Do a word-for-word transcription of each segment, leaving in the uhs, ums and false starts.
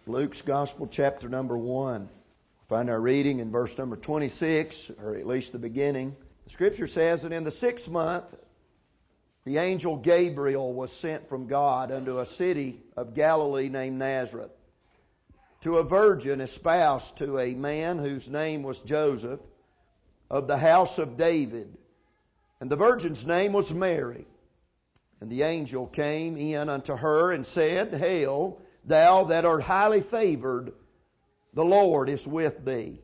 Luke's Gospel, chapter number one. We find our reading in verse number twenty-six, or at least the beginning. The Scripture says, "And in the sixth month, the angel Gabriel was sent from God unto a city of Galilee named Nazareth, to a virgin espoused to a man whose name was Joseph, of the house of David. And the virgin's name was Mary. And the angel came in unto her and said, Hail, thou that art highly favored, the Lord is with thee.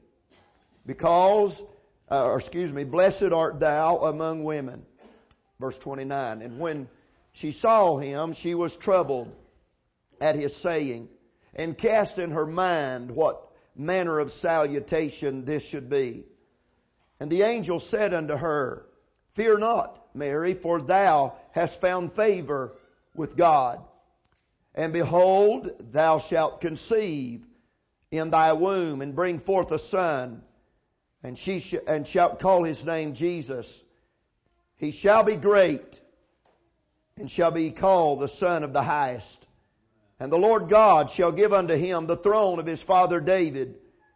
Because, uh, or excuse me, blessed art thou among women." Verse twenty-nine, "And when she saw him, she was troubled at his saying, and cast in her mind what manner of salutation this should be. And the angel said unto her, Fear not, Mary, for thou hast found favor with God. And behold, thou shalt conceive in thy womb, and bring forth a son, and she sh- and shalt call his name Jesus. He shall be great, and shall be called the Son of the Highest. And the Lord God shall give unto him the throne of his father David,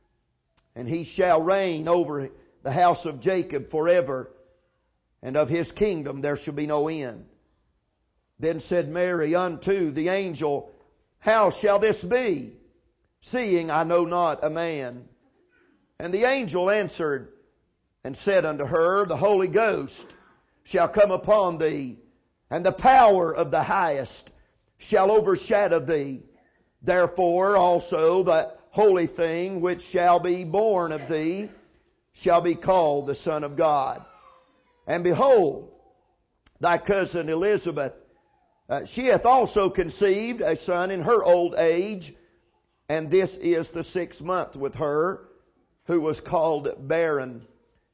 and he shall reign over the house of Jacob forever, and of his kingdom there shall be no end. Then said Mary unto the angel, How shall this be, seeing I know not a man? And the angel answered and said unto her, The Holy Ghost shall come upon thee, and the power of the Highest shall overshadow thee. Therefore also the holy thing which shall be born of thee shall be called the Son of God. And behold, thy cousin Elizabeth, uh, she hath also conceived a son in her old age, and this is the sixth month with her, who was called barren.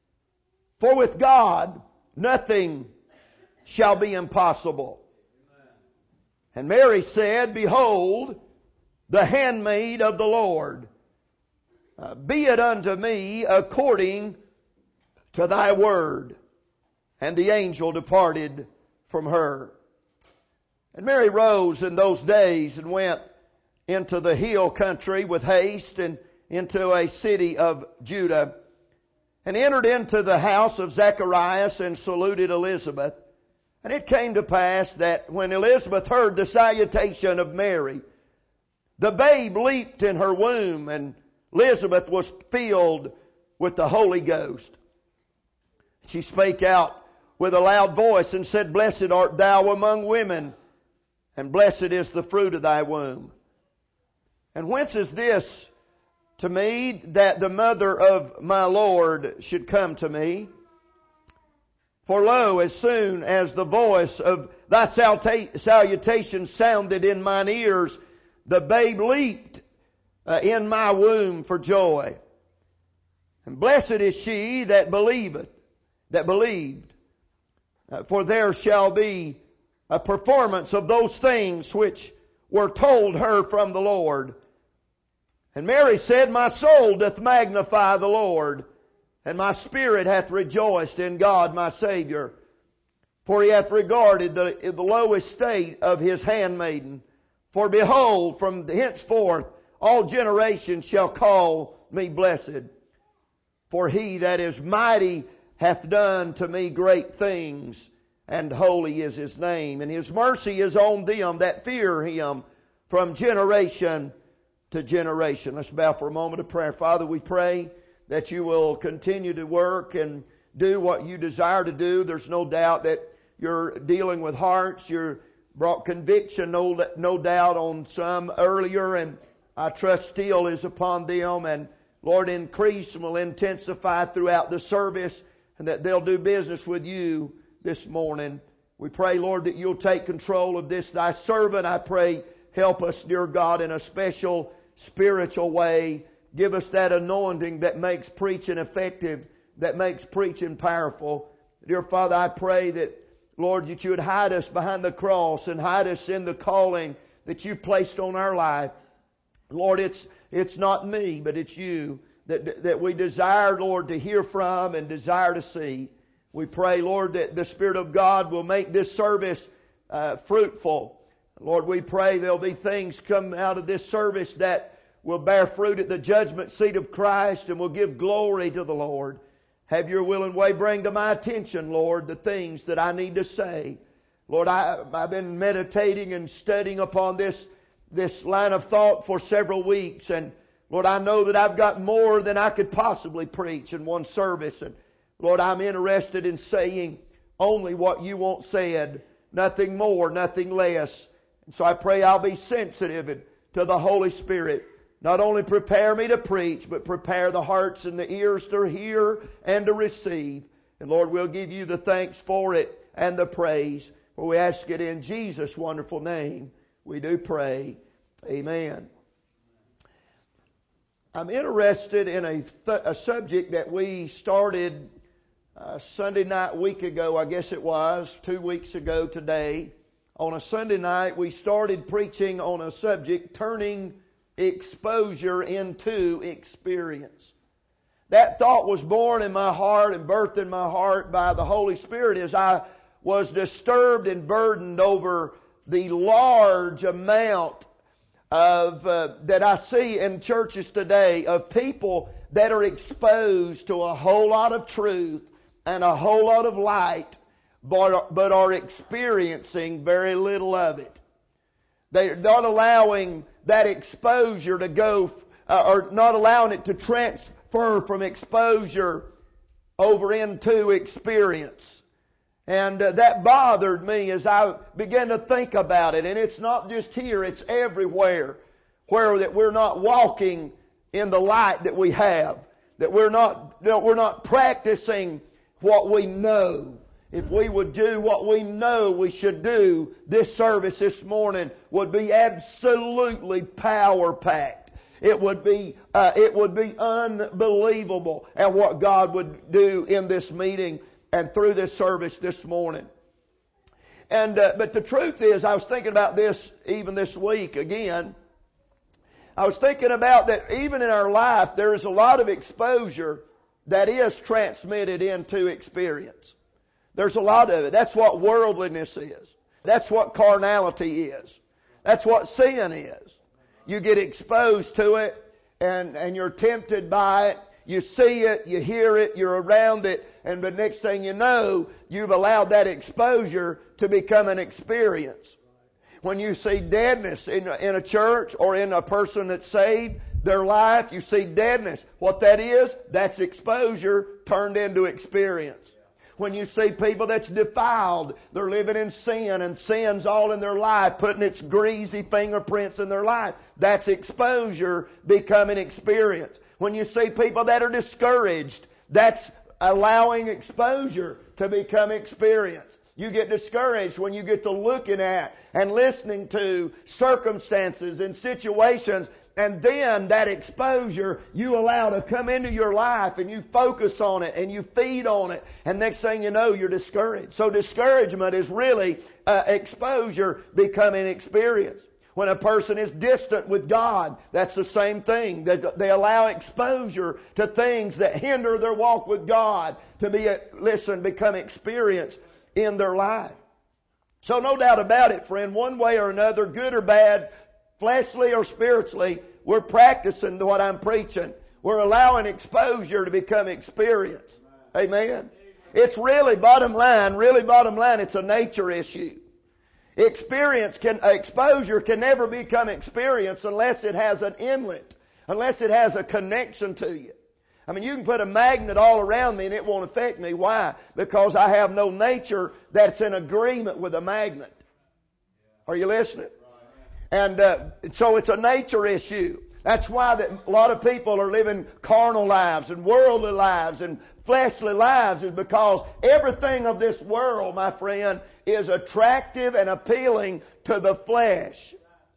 For with God nothing shall be impossible. And Mary said, Behold, the handmaid of the Lord. Uh, be it unto me according to thy word. And the angel departed from her. And Mary rose in those days and went into the hill country with haste, and into a city of Judah, and entered into the house of Zacharias, and saluted Elizabeth. And it came to pass that when Elizabeth heard the salutation of Mary, the babe leaped in her womb, and Elizabeth was filled with the Holy Ghost. She spake out with a loud voice and said, Blessed art thou among women, and blessed is the fruit of thy womb. And whence is this to me, that the mother of my Lord should come to me? For lo, as soon as the voice of thy salutation sounded in mine ears, the babe leaped uh, in my womb for joy. And blessed is she that believeth, that believed, uh, for there shall be a performance of those things which were told her from the Lord. And Mary said, My soul doth magnify the Lord, and my spirit hath rejoiced in God my Savior. For he hath regarded the, the low estate of his handmaiden. For behold, from henceforth all generations shall call me blessed. For he that is mighty hath done to me great things, and holy is his name. And his mercy is on them that fear him from generation to generation. Let's bow for a moment of prayer. Father, we pray that you will continue to work and do what you desire to do. There's no doubt that you're dealing with hearts. You're brought conviction, no, no doubt, on some earlier, and I trust still is upon them. And Lord, increase and will intensify throughout the service, and that they'll do business with you this morning. We pray, Lord, that you'll take control of this thy servant. I pray, help us, dear God, in a special spiritual way. Give us that anointing that makes preaching effective, that makes preaching powerful. Dear Father, I pray that, Lord, that you would hide us behind the cross and hide us in the calling that you placed on our life. Lord, it's it's not me, but it's you that that we desire, Lord, to hear from and desire to see. We pray, Lord, that the Spirit of God will make this service uh, fruitful. Lord, we pray there'll be things come out of this service that will bear fruit at the judgment seat of Christ and will give glory to the Lord. Have your will and way. Bring to my attention, Lord, the things that I need to say. Lord, I, I've been meditating and studying upon this, this line of thought for several weeks. And Lord, I know that I've got more than I could possibly preach in one service. And Lord, I'm interested in saying only what you want said. Nothing more, nothing less. And so I pray I'll be sensitive to the Holy Spirit. Not only prepare me to preach, but prepare the hearts and the ears to hear and to receive. And Lord, we'll give you the thanks for it and the praise. For we ask it in Jesus' wonderful name. We do pray. Amen. I'm interested in a, th- a subject that we started uh, Sunday night, week ago, I guess it was, two weeks ago today. On a Sunday night, we started preaching on a subject, turning exposure into experience. That thought was born in my heart and birthed in my heart by the Holy Spirit as I was disturbed and burdened over the large amount of uh, that I see in churches today of people that are exposed to a whole lot of truth and a whole lot of light, but, but are experiencing very little of it. They're not allowing that exposure to go, uh, or not allowing it to transfer from exposure over into experience. And uh, that bothered me as I began to think about it. And it's not just here, it's everywhere. Where that we're not walking in the light that we have. That we're not, that we're not practicing what we know. If we would do what we know we should do, this service this morning would be absolutely power-packed. It would be, uh, it would be unbelievable at what God would do in this meeting and through this service this morning. And, uh, but the truth is, I was thinking about this even this week again. I was thinking about that even in our life, there is a lot of exposure that is transmitted into experience. There's a lot of it. That's what worldliness is. That's what carnality is. That's what sin is. You get exposed to it and, and you're tempted by it. You see it, you hear it, you're around it, and the next thing you know, you've allowed that exposure to become an experience. When you see deadness in a, in a church or in a person that's saved, their life, you see deadness. What that is, that's exposure turned into experience. When you see people that's defiled, they're living in sin and sin's all in their life, putting its greasy fingerprints in their life, that's exposure becoming experience. When you see people that are discouraged, that's allowing exposure to become experience. You get discouraged when you get to looking at and listening to circumstances and situations, and then that exposure you allow to come into your life and you focus on it and you feed on it, and next thing you know you're discouraged. So discouragement is really uh, exposure becoming experience. When a person is distant with God, that's the same thing. They, they allow exposure to things that hinder their walk with God to be, listen, become experience in their life. So no doubt about it, friend, one way or another, good or bad, fleshly or spiritually, we're practicing what I'm preaching. We're allowing exposure to become experience. Amen. It's really bottom line, really bottom line, it's a nature issue. Experience can, exposure can never become experience unless it has an inlet, unless it has a connection to you. I mean, you can put a magnet all around me and it won't affect me. Why? Because I have no nature that's in agreement with a magnet. Are you listening? And uh, so it's a nature issue. That's why that a lot of people are living carnal lives and worldly lives and fleshly lives, is because everything of this world, my friend, is attractive and appealing to the flesh.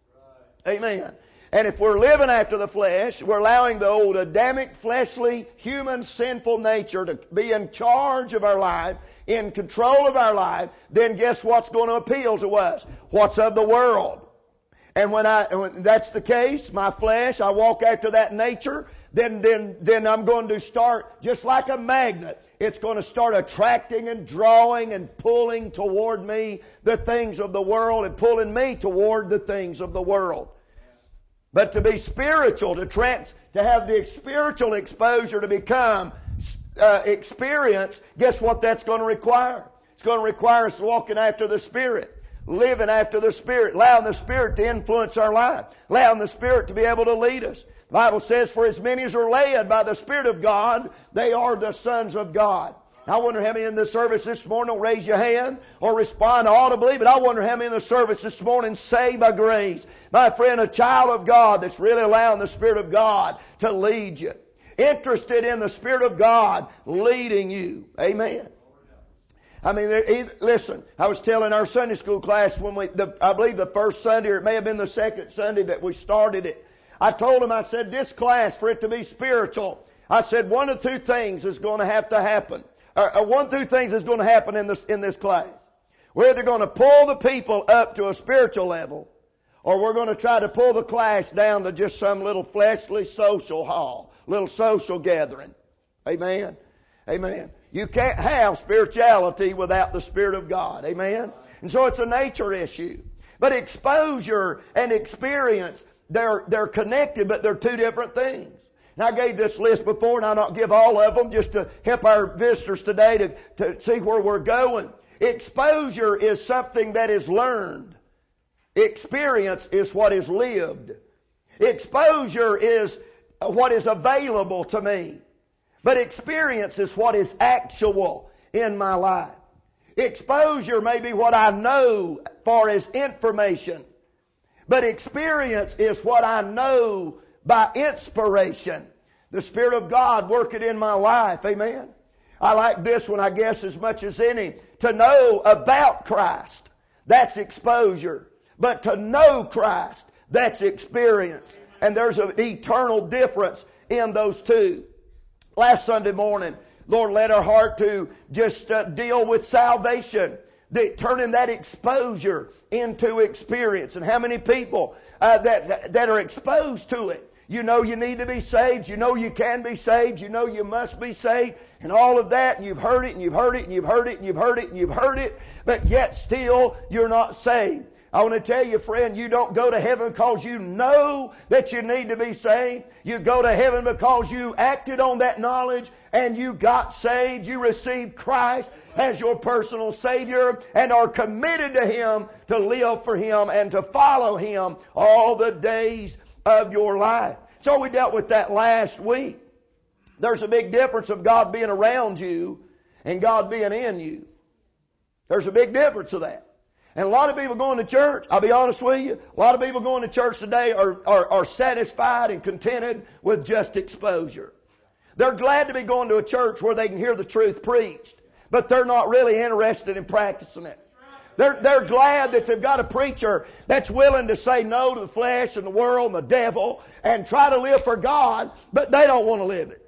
Amen. And if we're living after the flesh, we're allowing the old Adamic, fleshly, human, sinful nature to be in charge of our life, in control of our life, then guess what's going to appeal to us? What's of the world? And when I, when that's the case, my flesh, I walk after that nature, then, then, then I'm going to start, just like a magnet, it's going to start attracting and drawing and pulling toward me the things of the world and pulling me toward the things of the world. But to be spiritual, to trans, to have the spiritual exposure to become uh, experience, guess what that's going to require? It's going to require us walking after the Spirit, living after the Spirit, allowing the Spirit to influence our life, allowing the Spirit to be able to lead us. The Bible says, for as many as are led by the Spirit of God, they are the sons of God. I wonder how many in the service this morning will raise your hand or respond audibly, but I wonder how many in the service this morning say by grace, my friend, a child of God that's really allowing the Spirit of God to lead you. Interested in the Spirit of God leading you. Amen. I mean, listen, I was telling our Sunday school class when we, the, I believe the first Sunday, or it may have been the second Sunday that we started it. I told them, I said, this class, for it to be spiritual, I said, one of two things is going to have to happen. Or, or one of two things is going to happen in this, in this class. We're either going to pull the people up to a spiritual level, or we're going to try to pull the class down to just some little fleshly social hall, little social gathering. Amen. Amen. You can't have spirituality without the Spirit of God. Amen. And so it's a nature issue. But exposure and experience, they're, they're connected, but they're two different things. Now, I gave this list before, and I'll not give all of them just to help our visitors today to, to see where we're going. Exposure is something that is learned. Experience is what is lived. Exposure is what is available to me. But experience is what is actual in my life. Exposure may be what I know far as information. But experience is what I know by inspiration. The Spirit of God working in my life. Amen. I like this one, I guess, as much as any. To know about Christ, that's exposure. But to know Christ, that's experience. And there's an eternal difference in those two. Last Sunday morning, Lord led our heart to just uh, deal with salvation, the, turning that exposure into experience. And how many people uh, that that are exposed to it? You know you need to be saved. You know you can be saved. You know you must be saved. And all of that, and you've heard it, and you've heard it, and you've heard it, and you've heard it, and you've heard it, but yet still you're not saved. I want to tell you, friend, you don't go to heaven because you know that you need to be saved. You go to heaven because you acted on that knowledge and you got saved. You received Christ as your personal Savior and are committed to Him, to live for Him and to follow Him all the days of your life. So we dealt with that last week. There's a big difference of God being around you and God being in you. There's a big difference of that. And a lot of people going to church, I'll be honest with you, a lot of people going to church today are, are, are satisfied and contented with just exposure. They're glad to be going to a church where they can hear the truth preached, but they're not really interested in practicing it. They're, they're glad that they've got a preacher that's willing to say no to the flesh and the world and the devil and try to live for God, but they don't want to live it.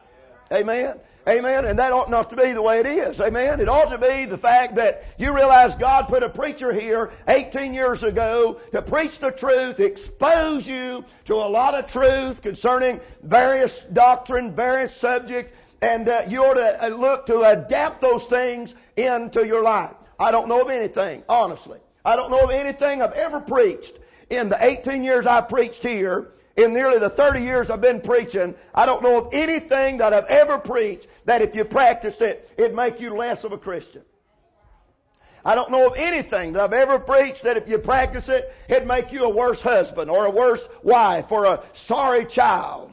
Amen. Amen. And that ought not to be the way it is. Amen. It ought to be the fact that you realize God put a preacher here eighteen years ago to preach the truth, expose you to a lot of truth concerning various doctrine, various subjects, and uh, you ought to look to adapt those things into your life. I don't know of anything, honestly. I don't know of anything I've ever preached in the eighteen years I preached here. In nearly the thirty years I've been preaching, I don't know of anything that I've ever preached that if you practice it, it'd make you less of a Christian. I don't know of anything that I've ever preached that if you practice it, it'd make you a worse husband or a worse wife or a sorry child.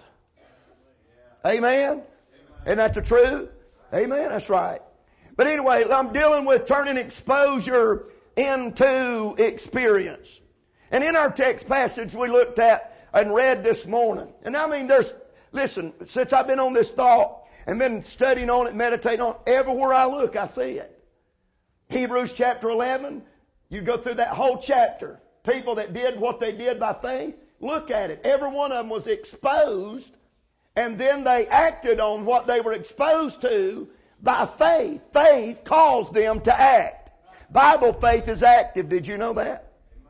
Amen? Isn't that the truth? Amen? That's right. But anyway, I'm dealing with turning exposure into experience. And in our text passage we looked at and read this morning. And I mean, there's, listen, since I've been on this thought and been studying on it, meditating on it, everywhere I look, I see it. Hebrews chapter eleven, you go through that whole chapter. People that did what they did by faith, look at it. Every one of them was exposed, and then they acted on what they were exposed to by faith. Faith caused them to act. Bible faith is active. Did you know that?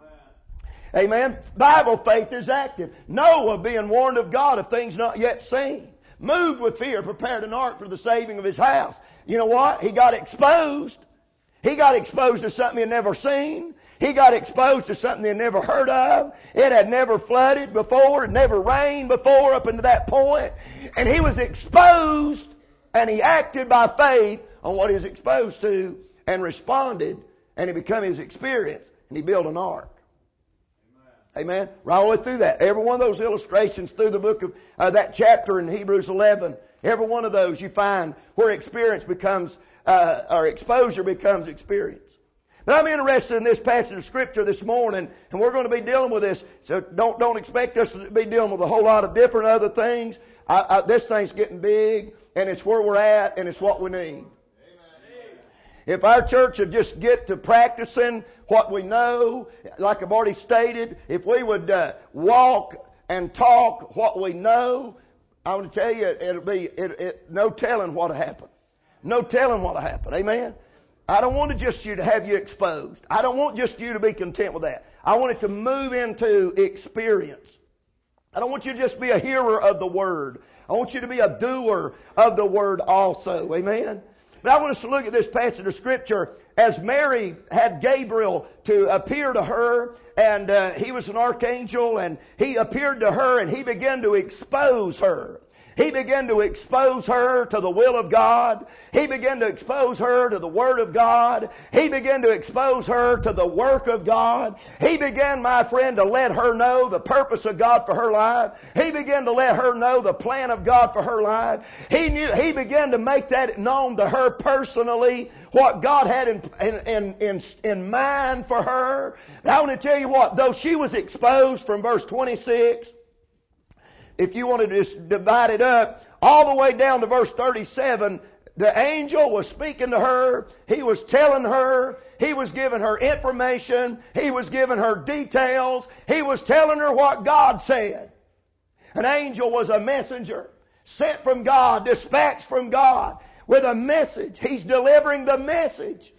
Amen. Bible faith is active. Noah being warned of God of things not yet seen. Moved with fear, prepared an ark for the saving of his house. You know what? He got exposed. He got exposed to something he had never seen. He got exposed to something he had never heard of. It had never flooded before. It never rained before up until that point. And he was exposed, and he acted by faith on what he was exposed to and responded, and it became his experience, and he built an ark. Amen. Amen. Right all the way through that. Every one of those illustrations through the book of uh, that chapter in Hebrews eleven, every one of those you find where experience becomes, uh, or exposure becomes experience. But I'm interested in this passage of Scripture this morning, and we're going to be dealing with this. So don't don't expect us to be dealing with a whole lot of different other things. I, I, this thing's getting big, and it's where we're at, and it's what we need. Amen. If our church would just get to practicing what we know, like I've already stated, if we would uh, walk and talk what we know, I want to tell you, it'll be it, it, no telling what'll happen. No telling what'll happen. Amen. I don't want to just you to have you exposed. I don't want just you to be content with that. I want it to move into experience. I don't want you to just be a hearer of the Word. I want you to be a doer of the Word also. Amen? But I want us to look at this passage of Scripture as Mary had Gabriel to appear to her, and uh, he was an archangel, and he appeared to her, and he began to expose her. He began to expose her to the will of God. He began to expose her to the Word of God. He began to expose her to the work of God. He began, my friend, to let her know the purpose of God for her life. He began to let her know the plan of God for her life. He knew, he began to make that known to her personally, what God had in, in, in, in mind for her. And I want to tell you what, though she was exposed from verse twenty-six, if you wanted to just divide it up, all the way down to verse thirty-seven, the angel was speaking to her. He was telling her. He was giving her information. He was giving her details. He was telling her what God said. An angel was a messenger sent from God, dispatched from God with a message. He's delivering the message.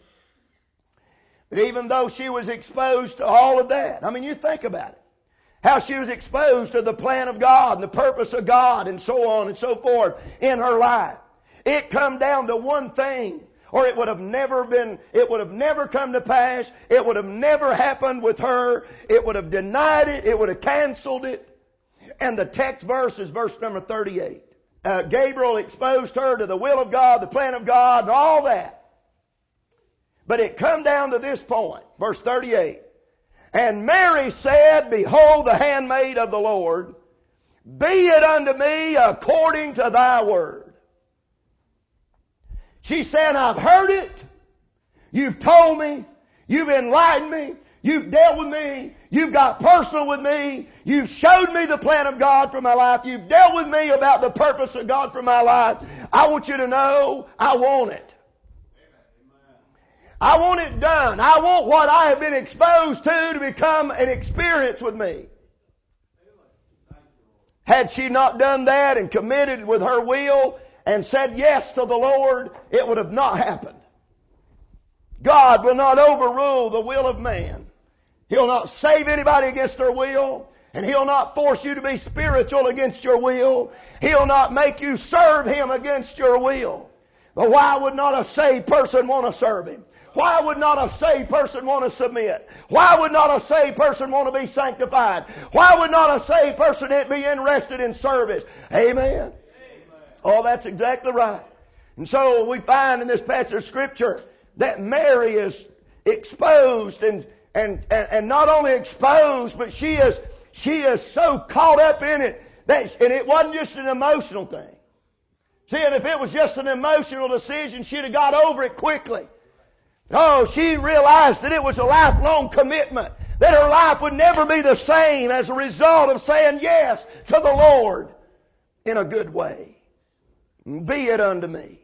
But even though she was exposed to all of that, I mean, you think about it. How she was exposed to the plan of God and the purpose of God and so on and so forth in her life. It come down to one thing, or it would have never been, it would have never come to pass. It would have never happened with her. It would have denied it. It would have canceled it. And the text verse is verse number thirty-eight. Uh, Gabriel exposed her to the will of God, the plan of God, and all that. But it come down to this point, verse thirty-eight. And Mary said, Behold the handmaid of the Lord, be it unto me according to thy word. She said, I've heard it. You've told me. You've enlightened me. You've dealt with me. You've got personal with me. You've showed me the plan of God for my life. You've dealt with me about the purpose of God for my life. I want you to know I want it. I want it done. I want what I have been exposed to to become an experience with me. Had she not done that and committed with her will and said yes to the Lord, it would have not happened. God will not overrule the will of man. He'll not save anybody against their will, and He'll not force you to be spiritual against your will. He'll not make you serve Him against your will. But why would not a saved person want to serve Him? Why would not a saved person want to submit? Why would not a saved person want to be sanctified? Why would not a saved person be interested in service? Amen. Amen. Oh, that's exactly right. And so we find in this passage of Scripture that Mary is exposed and, and, and, and not only exposed, but she is, she is so caught up in it that, and it wasn't just an emotional thing. See, and if it was just an emotional decision, she'd have got over it quickly. Oh, she realized that it was a lifelong commitment, that her life would never be the same as a result of saying yes to the Lord in a good way. Be it unto me.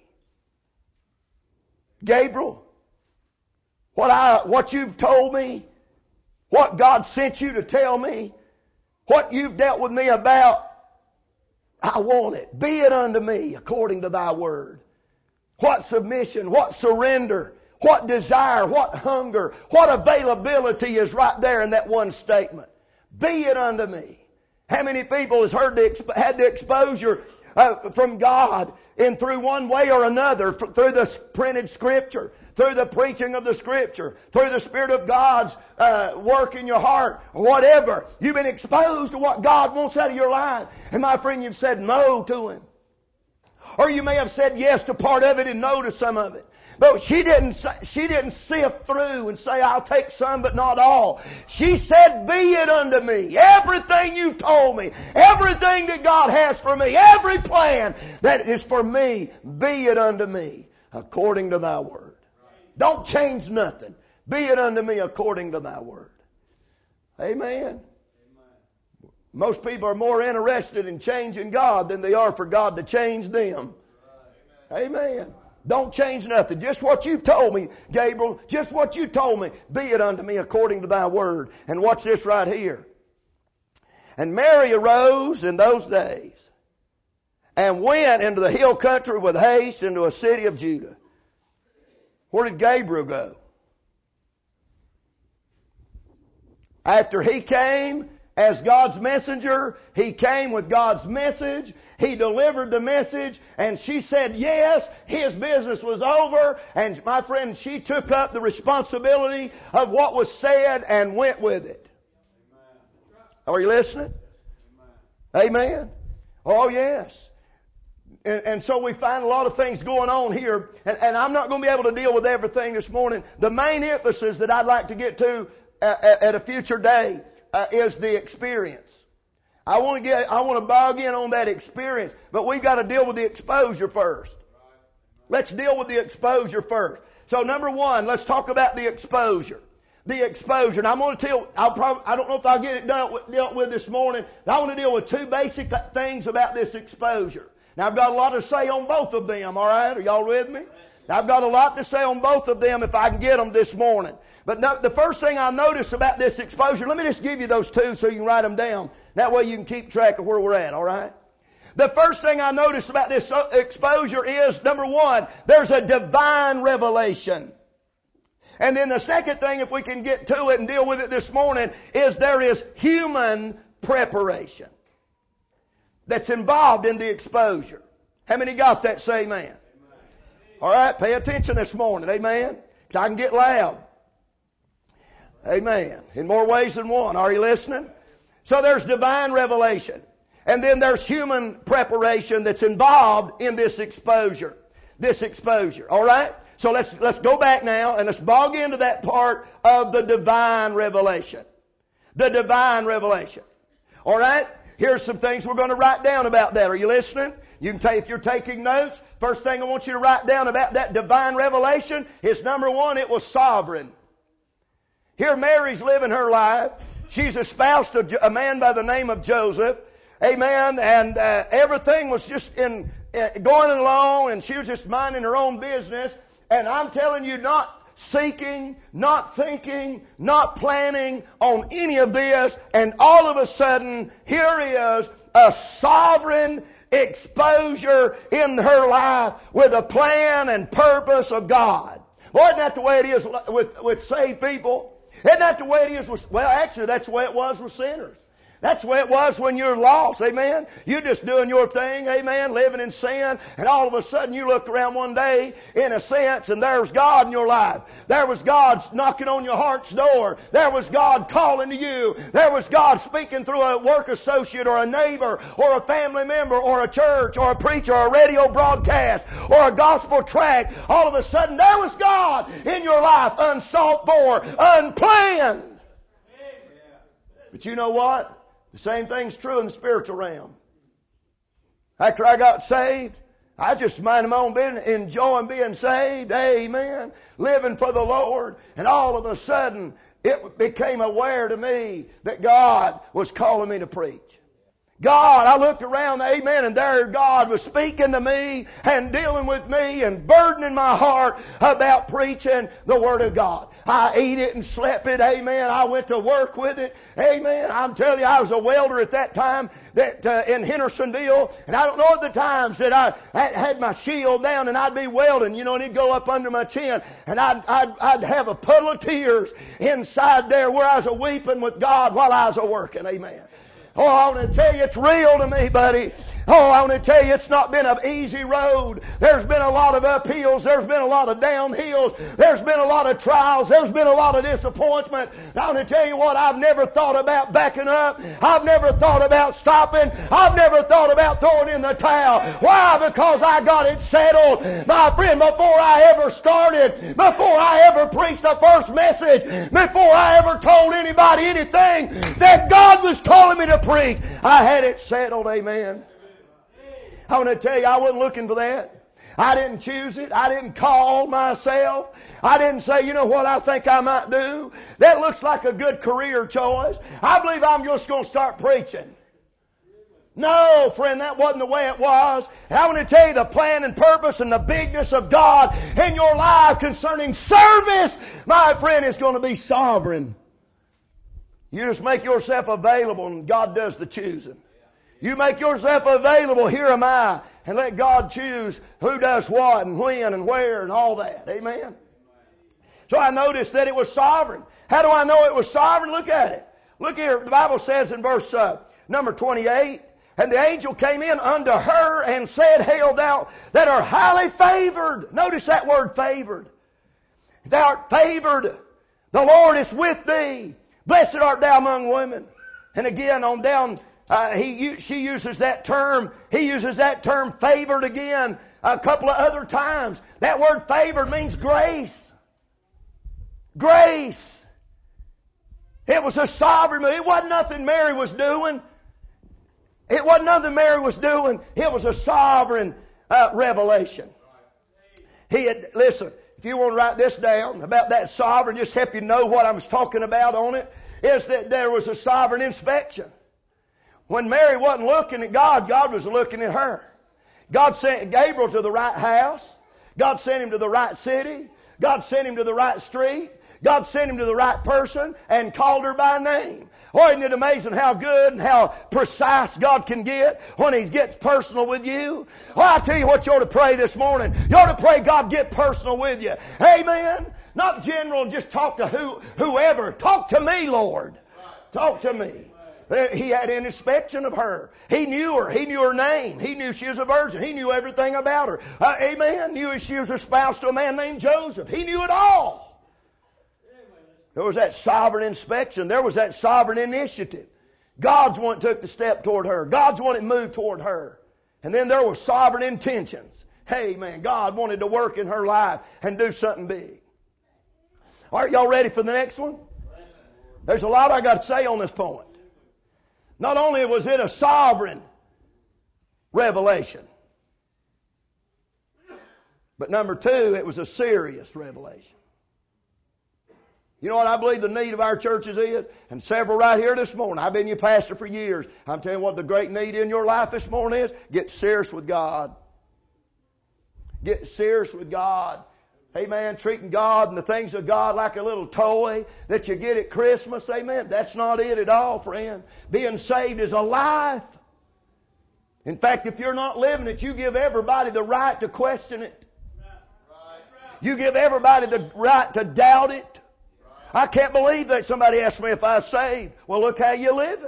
Gabriel, what I, what you've told me, what God sent you to tell me, what you've dealt with me about, I want it. Be it unto me according to thy word. What submission, what surrender, what desire, what hunger, what availability is right there in that one statement. Be it unto me. How many people has heard the, had the exposure uh, from God in through one way or another, through the printed Scripture, through the preaching of the Scripture, through the Spirit of God's uh, work in your heart, or whatever. You've been exposed to what God wants out of your life. And my friend, you've said no to Him. Or you may have said yes to part of it and no to some of it. But she didn't, she didn't sift through and say, I'll take some but not all. She said, be it unto me. Everything you've told me, everything that God has for me, every plan that is for me, be it unto me according to thy word. Don't change nothing. Be it unto me according to thy word. Amen. Most people are more interested in changing God than they are for God to change them. Amen. Don't change nothing. Just what you've told me, Gabriel. Just what you told me. Be it unto me according to thy word. And watch this right here. And Mary arose in those days and went into the hill country with haste into a city of Judah. Where did Gabriel go? After he came as God's messenger, he came with God's message. He delivered the message, and she said yes. His business was over, and my friend, she took up the responsibility of what was said and went with it. Are you listening? Amen. Oh yes. And, and so we find a lot of things going on here, and, and I'm not going to be able to deal with everything this morning. The main emphasis that I'd like to get to at, at a future day uh, is the experience. I want to get, I want to bog in on that experience, but we've got to deal with the exposure first. Let's deal with the exposure first. So number one, let's talk about the exposure. The exposure. And I'm going to tell, I'll probably, I don't know if I'll get it dealt with, dealt with this morning, but I want to deal with two basic things about this exposure. Now I've got a lot to say on both of them, alright? Are y'all with me? Now, I've got a lot to say on both of them if I can get them this morning. But no, the first thing I notice about this exposure, let me just give you those two so you can write them down. That way you can keep track of where we're at, alright? The first thing I notice about this exposure is, number one, there's a divine revelation. And then the second thing, if we can get to it and deal with it this morning, is there is human preparation that's involved in the exposure. How many got that? Say amen. Alright, pay attention this morning, amen? Because I can get loud. Amen. In more ways than one. Are you listening? So there's divine revelation. And then there's human preparation that's involved in this exposure. This exposure. Alright? So let's, let's go back now and let's bog into that part of the divine revelation. The divine revelation. Alright? Here's some things we're going to write down about that. Are you listening? You can take, if you're taking notes, first thing I want you to write down about that divine revelation is, number one, it was sovereign. Here Mary's living her life. She's espoused to a man by the name of Joseph. Amen. And uh, everything was just in uh, going along, and she was just minding her own business. And I'm telling you, not seeking, not thinking, not planning on any of this. And all of a sudden, here is a sovereign exposure in her life with a plan and purpose of God. Well, isn't that the way it is with, with saved people? Isn't that the way it is with, well, actually, that's the way it was with sinners. That's the way it was when you're lost, amen? You're just doing your thing, amen, living in sin, and all of a sudden you looked around one day, in a sense, and there was God in your life. There was God knocking on your heart's door. There was God calling to you. There was God speaking through a work associate or a neighbor or a family member or a church or a preacher or a radio broadcast or a gospel tract. All of a sudden there was God in your life, unsought for, unplanned. But you know what? The same thing's true in the spiritual realm. After I got saved, I just minded my own business, enjoying being saved, amen, living for the Lord, and all of a sudden it became aware to me that God was calling me to preach. God, I looked around, amen, and there God was speaking to me and dealing with me and burdening my heart about preaching the Word of God. I ate it and slept it, amen. I went to work with it, amen. I'm telling you, I was a welder at that time that uh, in Hendersonville, and I don't know at the times that I, I had my shield down and I'd be welding, you know, and it'd go up under my chin, and I'd, I'd, I'd have a puddle of tears inside there where I was a weeping with God while I was a working, amen. Oh, I want to tell you, it's real to me, buddy. Oh, I want to tell you, it's not been an easy road. There's been a lot of uphills. There's been a lot of downhills. There's been a lot of trials. There's been a lot of disappointment. I want to tell you what, I've never thought about backing up. I've never thought about stopping. I've never thought about throwing in the towel. Why? Because I got it settled. My friend, before I ever started, before I ever preached the first message, before I ever told anybody anything that God was calling me to preach, I had it settled. Amen. I want to tell you, I wasn't looking for that. I didn't choose it. I didn't call myself. I didn't say, you know what I think I might do. That looks like a good career choice. I believe I'm just going to start preaching. No, friend, that wasn't the way it was. And I want to tell you the plan and purpose and the bigness of God in your life concerning service, my friend, is going to be sovereign. You just make yourself available and God does the choosing. You make yourself available, here am I, and let God choose who does what and when and where and all that. Amen? So I noticed that it was sovereign. How do I know it was sovereign? Look at it. Look here. The Bible says in verse uh, number twenty-eight, and the angel came in unto her and said, Hail thou that art highly favored. Notice that word favored. Thou art favored. The Lord is with thee. Blessed art thou among women. And again on down... Uh, he, she uses that term, he uses that term favored again a couple of other times. That word favored means grace. Grace. It was a sovereign move. It wasn't nothing Mary was doing. It wasn't nothing Mary was doing. It was a sovereign uh, revelation. He had, listen, if you want to write this down about that sovereign, just help you know what I was talking about on it, is that there was a sovereign inspection. When Mary wasn't looking at God, God was looking at her. God sent Gabriel to the right house. God sent him to the right city. God sent him to the right street. God sent him to the right person and called her by name. Oh, isn't it amazing how good and how precise God can get when He gets personal with you? Well, I tell you what you ought to pray this morning. You ought to pray God get personal with you. Amen. Not general, just talk to who, whoever. Talk to me, Lord. Talk to me. He had an inspection of her. He knew her. He knew her name. He knew she was a virgin. He knew everything about her. Uh, amen. Knew she was a spouse to a man named Joseph. He knew it all. There was that sovereign inspection. There was that sovereign initiative. God's one that took the step toward her. God's one that moved toward her. And then there were sovereign intentions. Hey, man, God wanted to work in her life and do something big. Aren't y'all ready for the next one? There's a lot I got to say on this point. Not only was it a sovereign revelation, but number two, it was a serious revelation. You know what I believe the need of our churches is? And several right here this morning. I've been your pastor for years. I'm telling you what the great need in your life this morning is. Get serious with God. Get serious with God. Amen. Treating God and the things of God like a little toy that you get at Christmas. Amen. That's not it at all, friend. Being saved is a life. In fact, if you're not living it, you give everybody the right to question it. You give everybody the right to doubt it. I can't believe that somebody asked me if I was saved. Well, look how you're living.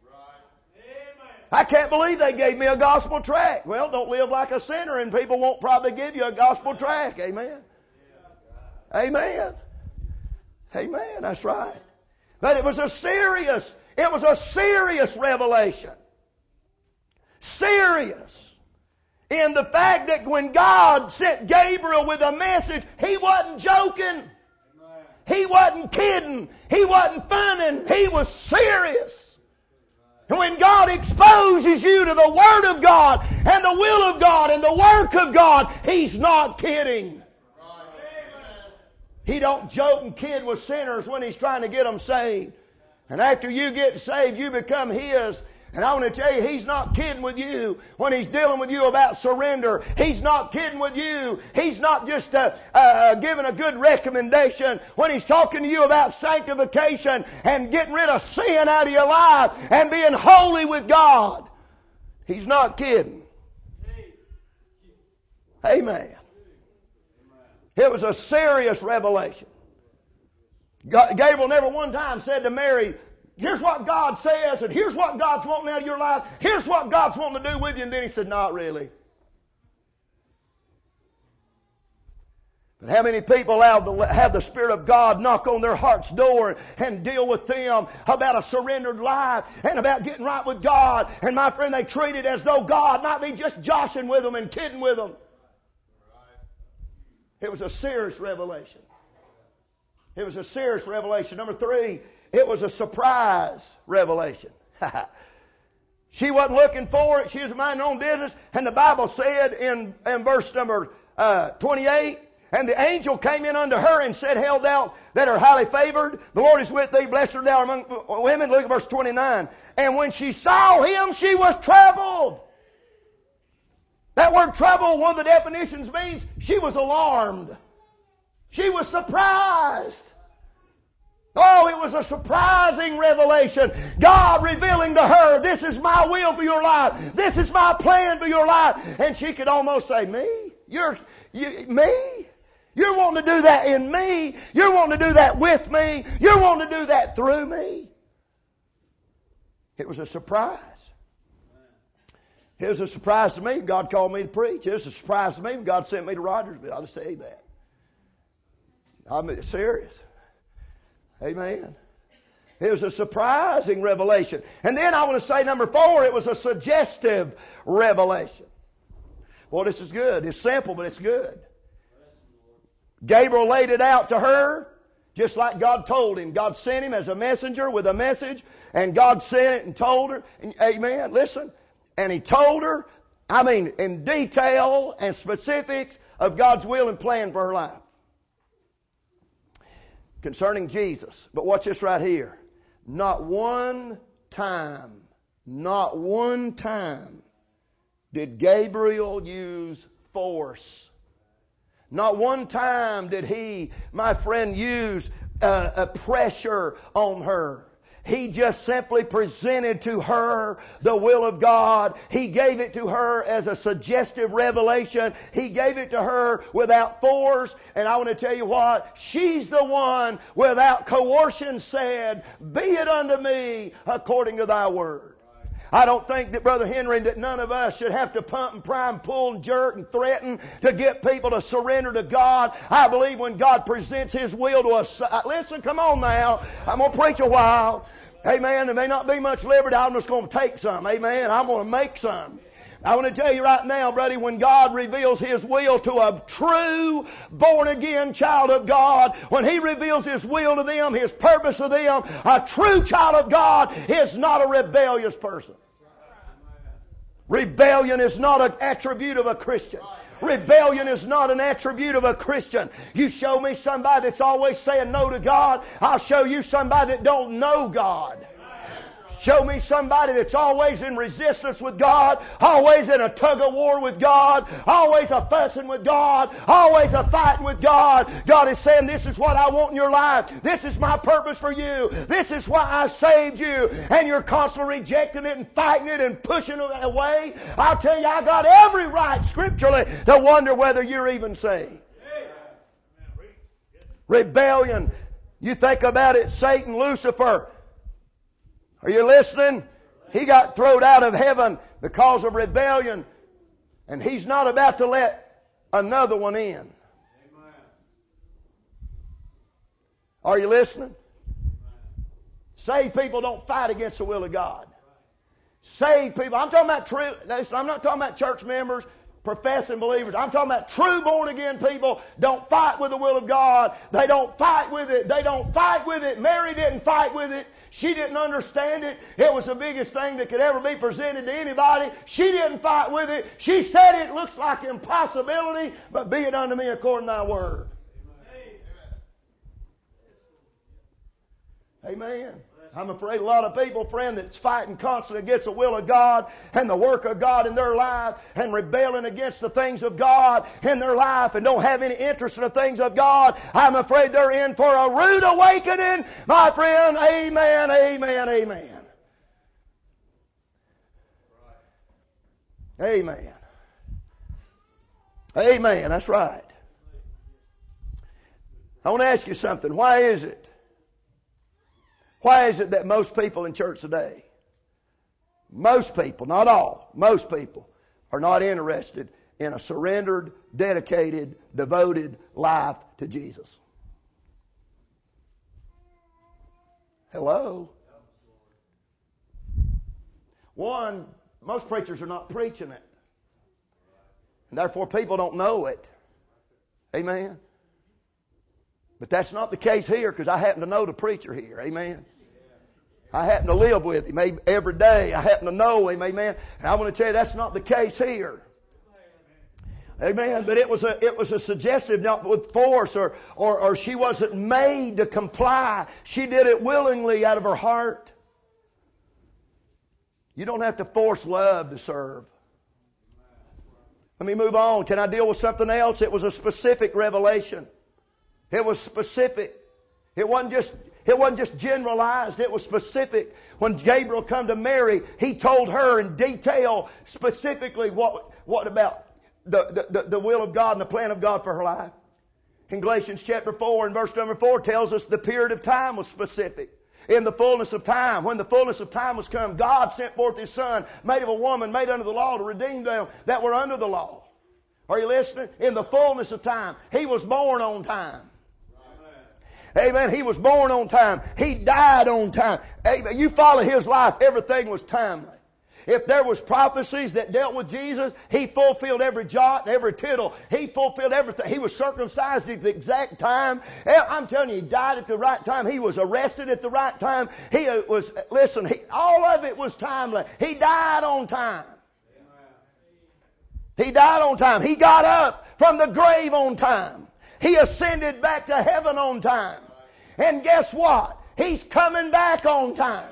I can't believe they gave me a gospel tract. Well, don't live like a sinner and people won't probably give you a gospel tract. Amen. Amen. Amen. That's right. But it was a serious, it was a serious revelation. Serious. In the fact that when God sent Gabriel with a message, He wasn't joking. He wasn't kidding. He wasn't funning. He was serious. And when God exposes you to the Word of God and the will of God and the work of God, He's not kidding. He don't joke and kid with sinners when He's trying to get them saved. And after you get saved, you become His. And I want to tell you, He's not kidding with you when He's dealing with you about surrender. He's not kidding with you. He's not just uh, uh, giving a good recommendation when He's talking to you about sanctification and getting rid of sin out of your life and being holy with God. He's not kidding. Amen. It was a serious revelation. Gabriel never one time said to Mary, here's what God says, and here's what God's wanting out of your life. Here's what God's wanting to do with you. And then he said, not really. But how many people have the Spirit of God knock on their heart's door and deal with them about a surrendered life and about getting right with God? And my friend, they treat it as though God might be just joshing with them and kidding with them. It was a serious revelation. It was a serious revelation. Number three, it was a surprise revelation. She wasn't looking for it. She was minding her own business. And the Bible said in, in verse number uh, twenty-eight, and the angel came in unto her and said, Hail thou that art highly favored, the Lord is with thee, blessed art thou among women. Look at verse twenty-nine. And when she saw him, she was troubled. That word trouble, one of the definitions means she was alarmed. She was surprised. Oh, it was a surprising revelation. God revealing to her, this is my will for your life. This is my plan for your life. And she could almost say, me? You're, you, me? You're wanting to do that in me. You're wanting to do that with me. You're wanting to do that through me. It was a surprise. It was a surprise to me when God called me to preach. It was a surprise to me when God sent me to Rogersville. I'll just say that. I'm serious. Amen. It was a surprising revelation. And then I want to say number four, it was a suggestive revelation. Well, this is good. It's simple, but it's good. Gabriel laid it out to her just like God told him. God sent him as a messenger with a message, and God sent it and told her. And, amen. Listen. And he told her, I mean, in detail and specifics of God's will and plan for her life concerning Jesus. But watch this right here. Not one time, not one time did Gabriel use force. Not one time did he, my friend, use uh, a pressure on her. He just simply presented to her the will of God. He gave it to her as a suggestive revelation. He gave it to her without force. And I want to tell you what, she's the one without coercion said, be it unto me according to thy word. I don't think that, Brother Henry, that none of us should have to pump and prime, pull and jerk and threaten to get people to surrender to God. I believe when God presents His will to us, listen, come on now. I'm going to preach a while. Amen. There may not be much liberty. I'm just going to take some. Amen. I'm going to make some. I want to tell you right now, buddy, when God reveals His will to a true born-again child of God, when He reveals His will to them, His purpose to them, a true child of God is not a rebellious person. Rebellion is not an attribute of a Christian. Rebellion is not an attribute of a Christian. You show me somebody that's always saying no to God, I'll show you somebody that don't know God. Show me somebody that's always in resistance with God, always in a tug of war with God, always a fussing with God, always a fighting with God. God is saying, this is what I want in your life. This is my purpose for you. This is why I saved you. And you're constantly rejecting it and fighting it and pushing it away. I'll tell you, I got every right scripturally to wonder whether you're even saved. Rebellion. You think about it, Satan, Lucifer. Are you listening? He got thrown out of heaven because of rebellion. And he's not about to let another one in. Amen. Are you listening? Amen. Saved people don't fight against the will of God. Saved people, I'm talking about true, listen, I'm not talking about church members, professing believers. I'm talking about true born again people don't fight with the will of God. They don't fight with it. They don't fight with it. Mary didn't fight with it. She didn't understand it. It was the biggest thing that could ever be presented to anybody. She didn't fight with it. She said it looks like impossibility, but be it unto me according to thy word. Amen. Amen. I'm afraid a lot of people, friend, that's fighting constantly against the will of God and the work of God in their life and rebelling against the things of God in their life and don't have any interest in the things of God, I'm afraid they're in for a rude awakening, my friend. Amen, amen, amen. Amen. Amen, that's right. I want to ask you something. Why is it? Why is it that most people in church today, most people, not all, most people, are not interested in a surrendered, dedicated, devoted life to Jesus? Hello? One, most preachers are not preaching it. And therefore people don't know it. Amen? But that's not the case here, because I happen to know the preacher here. Amen? I happen to live with him every day. I happen to know him. Amen? And I want to tell you that's not the case here. Amen. But it was a it was a suggestive, not with force, or, or or she wasn't made to comply. She did it willingly out of her heart. You don't have to force love to serve. Let me move on. Can I deal with something else? It was a specific revelation. It was specific. It wasn't just it wasn't just generalized. It was specific. When Gabriel come to Mary, he told her in detail, specifically what what about The, the, the will of God and the plan of God for her life. In Galatians chapter four and verse number four tells us the period of time was specific. In the fullness of time, when the fullness of time was come, God sent forth His Son, made of a woman, made under the law, to redeem them that were under the law. Are you listening? In the fullness of time. He was born on time. Amen. Amen. He was born on time. He died on time. Amen. You follow His life, everything was timely. If there was prophecies that dealt with Jesus, He fulfilled every jot and every tittle. He fulfilled everything. He was circumcised at the exact time. I'm telling you, He died at the right time. He was arrested at the right time. He was, listen, he, all of it was timely. He died on time. He died on time. He got up from the grave on time. He ascended back to heaven on time. And guess what? He's coming back on time.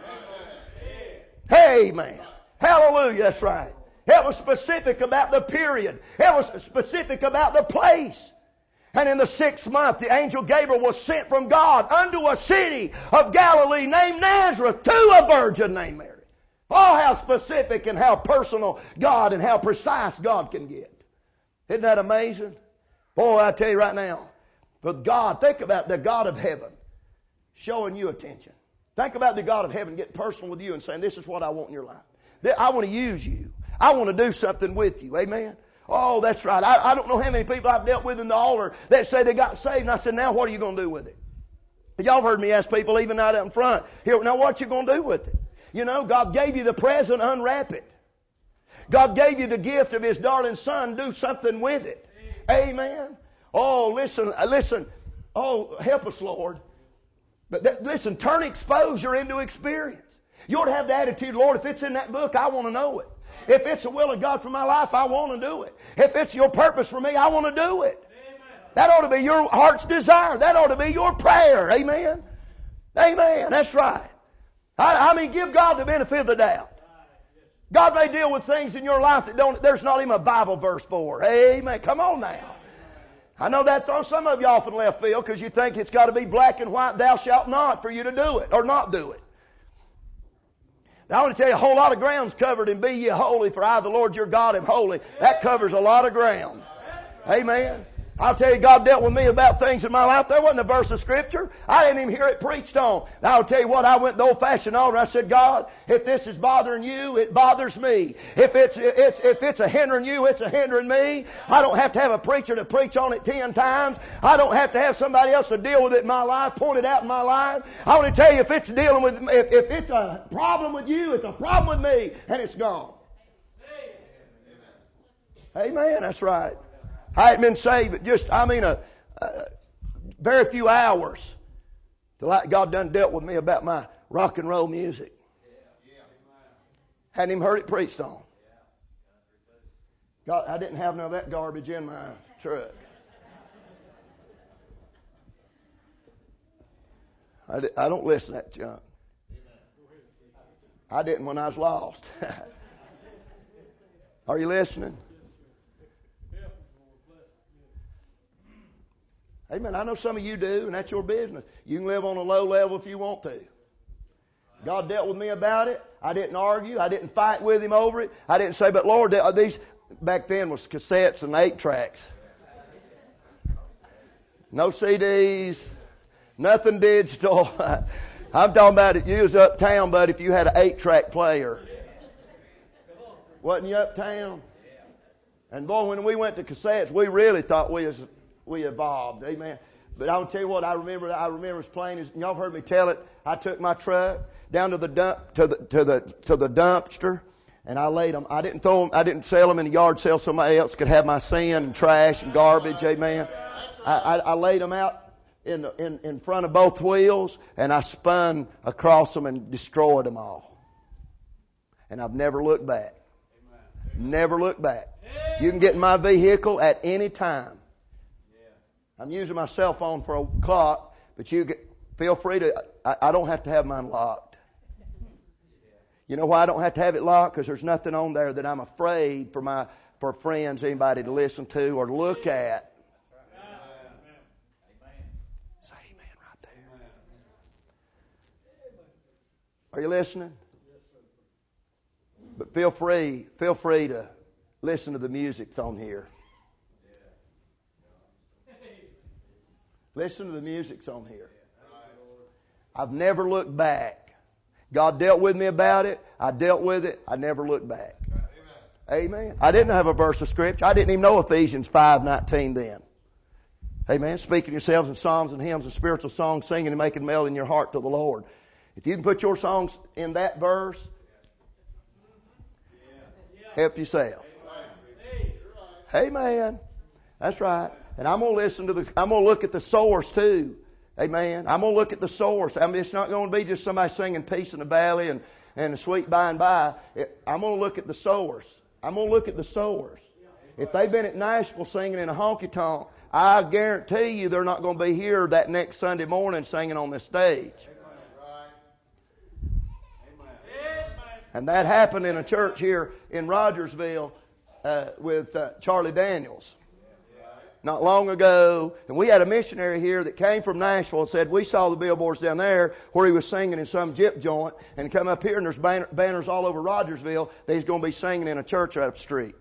Amen. Hallelujah, that's right. It was specific about the period. It was specific about the place. And in the sixth month, the angel Gabriel was sent from God unto a city of Galilee named Nazareth to a virgin named Mary. Oh, how specific and how personal God and how precise God can get. Isn't that amazing? Boy, I tell you right now, but God, think about the God of heaven showing you attention. Think about the God of heaven getting personal with you and saying, this is what I want in your life. I want to use you. I want to do something with you. Amen? Oh, that's right. I, I don't know how many people I've dealt with in the altar that say they got saved. And I said, now what are you going to do with it? Y'all have heard me ask people even out in front. Here, now what you going to do with it? You know, God gave you the present, unwrap it. God gave you the gift of His darling Son, do something with it. Amen? Oh, listen, listen. Oh, help us, Lord. But that, listen, turn exposure into experience. You ought to have the attitude, Lord, if it's in that book, I want to know it. If it's the will of God for my life, I want to do it. If it's your purpose for me, I want to do it. Amen. That ought to be your heart's desire. That ought to be your prayer. Amen? Amen. That's right. I, I mean, give God the benefit of the doubt. God may deal with things in your life that don't, there's not even a Bible verse for. Amen. Come on now. I know that throws some of you off in left field because you think it's got to be black and white, thou shalt not, for you to do it or not do it. Now, I want to tell you, a whole lot of ground's covered in be ye holy, for I, the Lord your God, am holy. That covers a lot of ground. Amen. I'll tell you, God dealt with me about things in my life. There wasn't a verse of Scripture. I didn't even hear it preached on. Now, I'll tell you what, I went the old-fashioned altar and I said, God, if this is bothering you, it bothers me. If it's, it's, if it's a hindering you, it's a hindering me. I don't have to have a preacher to preach on it ten times. I don't have to have somebody else to deal with it in my life, point it out in my life. I want to tell you, if it's dealing with, if, if it's a problem with you, it's a problem with me, and it's gone. Amen. That's right. I hadn't been saved, but just, I mean, a, a very few hours till God done dealt with me about my rock and roll music. Hadn't even heard it preached on. God, I didn't have none of that garbage in my truck. I, di- I don't listen to that junk. I didn't when I was lost. Are you listening? Amen. I know some of you do, and that's your business. You can live on a low level if you want to. God dealt with me about it. I didn't argue. I didn't fight with Him over it. I didn't say, but Lord, these back then was cassettes and eight tracks. No C Ds, nothing digital. I'm talking about if you was uptown, but if you had an eight-track player. Wasn't you uptown? And boy, when we went to cassettes, we really thought we was, we evolved. Amen. But I'll tell you what, I remember I remember as plain as y'all heard me tell it. I took my truck down to the dump to the to the to the dumpster, and I laid them. I didn't throw them. I didn't sell them in the yard sale. Somebody else could have my sin and trash and garbage. Amen. I, I, I laid them out in, the, in in front of both wheels, and I spun across them and destroyed them all. And I've never looked back. Never looked back. You can get in my vehicle at any time. I'm using my cell phone for a clock, but you get, feel free to. I, I don't have to have mine locked. You know why I don't have to have it locked? Because there's nothing on there that I'm afraid for my for friends, anybody to listen to or to look at. Say amen right there. Are you listening? But feel free, feel free to listen to the music that's on here. Listen to the music that's on here. I've never looked back. God dealt with me about it. I dealt with it. I never looked back. Amen. Amen. I didn't have a verse of Scripture. I didn't even know Ephesians five nineteen then. Amen. Speaking yourselves in psalms and hymns and spiritual songs, singing and making melody in your heart to the Lord. If you can put your songs in that verse, help yourself. Amen. That's right. And I'm gonna listen to the. I'm gonna look at the source too. Amen. I'm gonna look at the source. I mean, it's not going to be just somebody singing "Peace in the Valley" and and "Sweet By and By." It, I'm gonna look at the source. I'm gonna look at the source. If they've been at Nashville singing in a honky tonk, I guarantee you they're not going to be here that next Sunday morning singing on this stage. And that happened in a church here in Rogersville uh, with uh, Charlie Daniels. Not long ago, and we had a missionary here that came from Nashville and said, we saw the billboards down there where he was singing in some gyp joint, and come up here and there's banner, banners all over Rogersville that he's going to be singing in a church right up the street.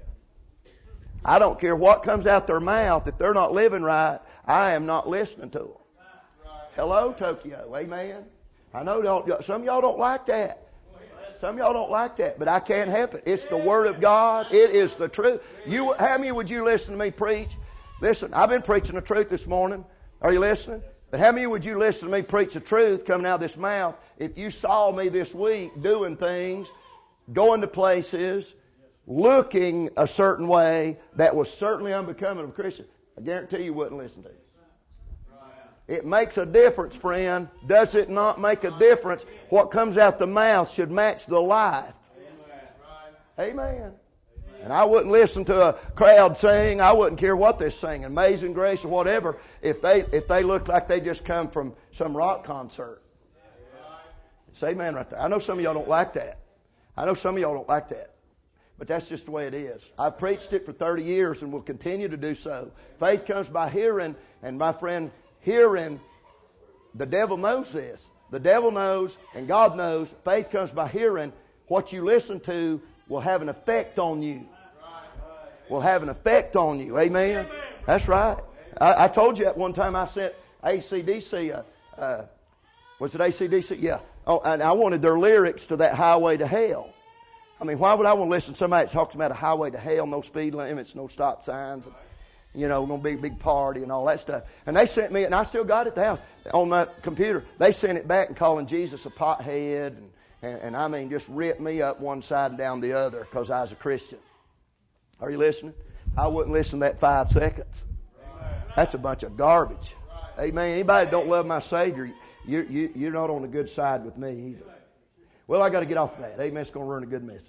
I don't care what comes out their mouth. If they're not living right, I am not listening to them. Hello, Tokyo. Amen. I know don't, some of y'all don't like that. Some of y'all don't like that, but I can't help it. It's the Word of God. It is the truth. You, how many would you listen to me preach? Listen, I've been preaching the truth this morning. Are you listening? But how many would you listen to me preach the truth coming out of this mouth if you saw me this week doing things, going to places, looking a certain way that was certainly unbecoming of a Christian? I guarantee you wouldn't listen to it. It makes a difference, friend. Does it not make a difference? What comes out the mouth should match the life. Amen. Amen. And I wouldn't listen to a crowd sing. I wouldn't care what they're singing, Amazing Grace or whatever, if they if they look like they just come from some rock concert. Say amen right there. I know some of y'all don't like that. I know some of y'all don't like that. But that's just the way it is. I've preached it for thirty years and will continue to do so. Faith comes by hearing, and my friend, hearing, the devil knows this. The devil knows and God knows faith comes by hearing. What you listen to will have an effect on you. Will have an effect on you. Amen? That's right. I, I told you at one time I sent A C D C, uh, uh, was it A C D C? Yeah. Oh, and I wanted their lyrics to that Highway to Hell. I mean, why would I want to listen to somebody that talks about a highway to hell, no speed limits, no stop signs, and, you know, gonna be a big party and all that stuff. And they sent me, and I still got it at the house on my computer. They sent it back and calling Jesus a pothead, and, and, and I mean, just ripped me up one side and down the other because I was a Christian. Are you listening? I wouldn't listen to that five seconds. That's a bunch of garbage. Amen. Anybody that don't love my Savior, you, you, you're not on the good side with me either. Well, I got to get off of that. Amen. It's going to ruin a good message.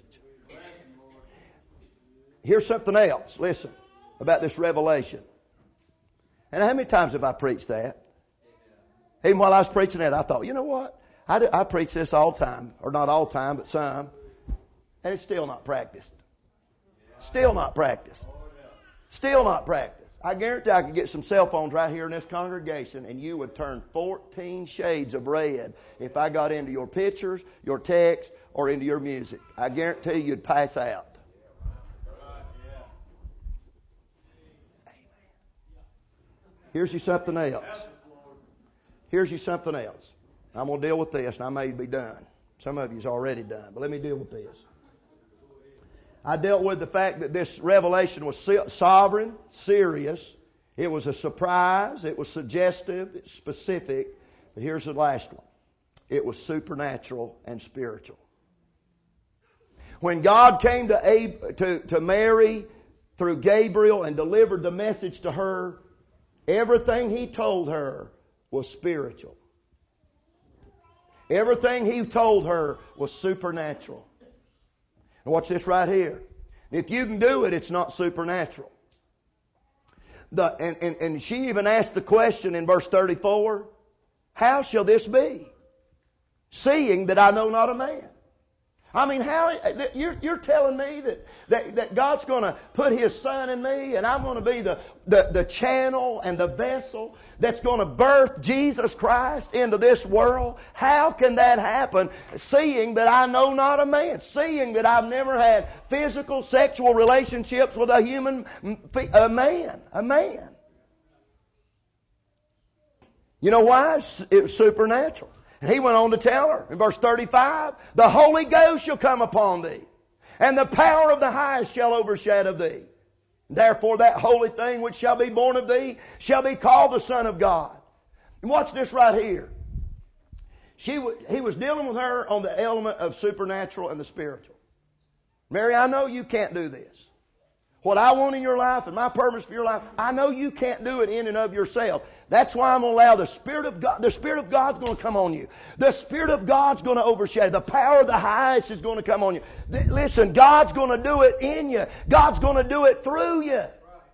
Here's something else. Listen. About this revelation. And how many times have I preached that? Even while I was preaching that, I thought, you know what? I, do, I preach this all the time. Or not all the time, but some. And it's still not practiced. Still not practiced. Still not practiced. I guarantee I could get some cell phones right here in this congregation and you would turn fourteen shades of red if I got into your pictures, your text, or into your music. I guarantee you'd pass out. Here's you something else. Here's you something else. I'm going to deal with this, and I may be done. Some of you's already done, but let me deal with this. I dealt with the fact that this revelation was sovereign, serious. It was a surprise. It was suggestive. It's specific. But here's the last one. It was supernatural and spiritual. When God came to, Ab- to, to Mary through Gabriel and delivered the message to her, everything He told her was spiritual. Everything He told her was supernatural. And watch this right here. If you can do it, it's not supernatural. The, and, and, and she even asked the question in verse thirty-four, how shall this be, seeing that I know not a man? I mean, how you're, you're telling me that, that, that God's going to put His Son in me and I'm going to be the, the, the channel and the vessel that's going to birth Jesus Christ into this world? How can that happen, seeing that I know not a man? Seeing that I've never had physical, sexual relationships with a human, a man, a man. You know why? It was supernatural. And He went on to tell her in verse thirty-five, the Holy Ghost shall come upon thee, and the power of the highest shall overshadow thee. Therefore that holy thing which shall be born of thee shall be called the Son of God. And watch this right here. She w- he was dealing with her on the element of supernatural and the spiritual. Mary, I know you can't do this. What I want in your life and my purpose for your life, I know you can't do it in and of yourself. That's why I'm going to allow the Spirit of God, the Spirit of God's going to come on you. The Spirit of God's going to overshadow. The power of the highest is going to come on you. Listen, God's going to do it in you. God's going to do it through you.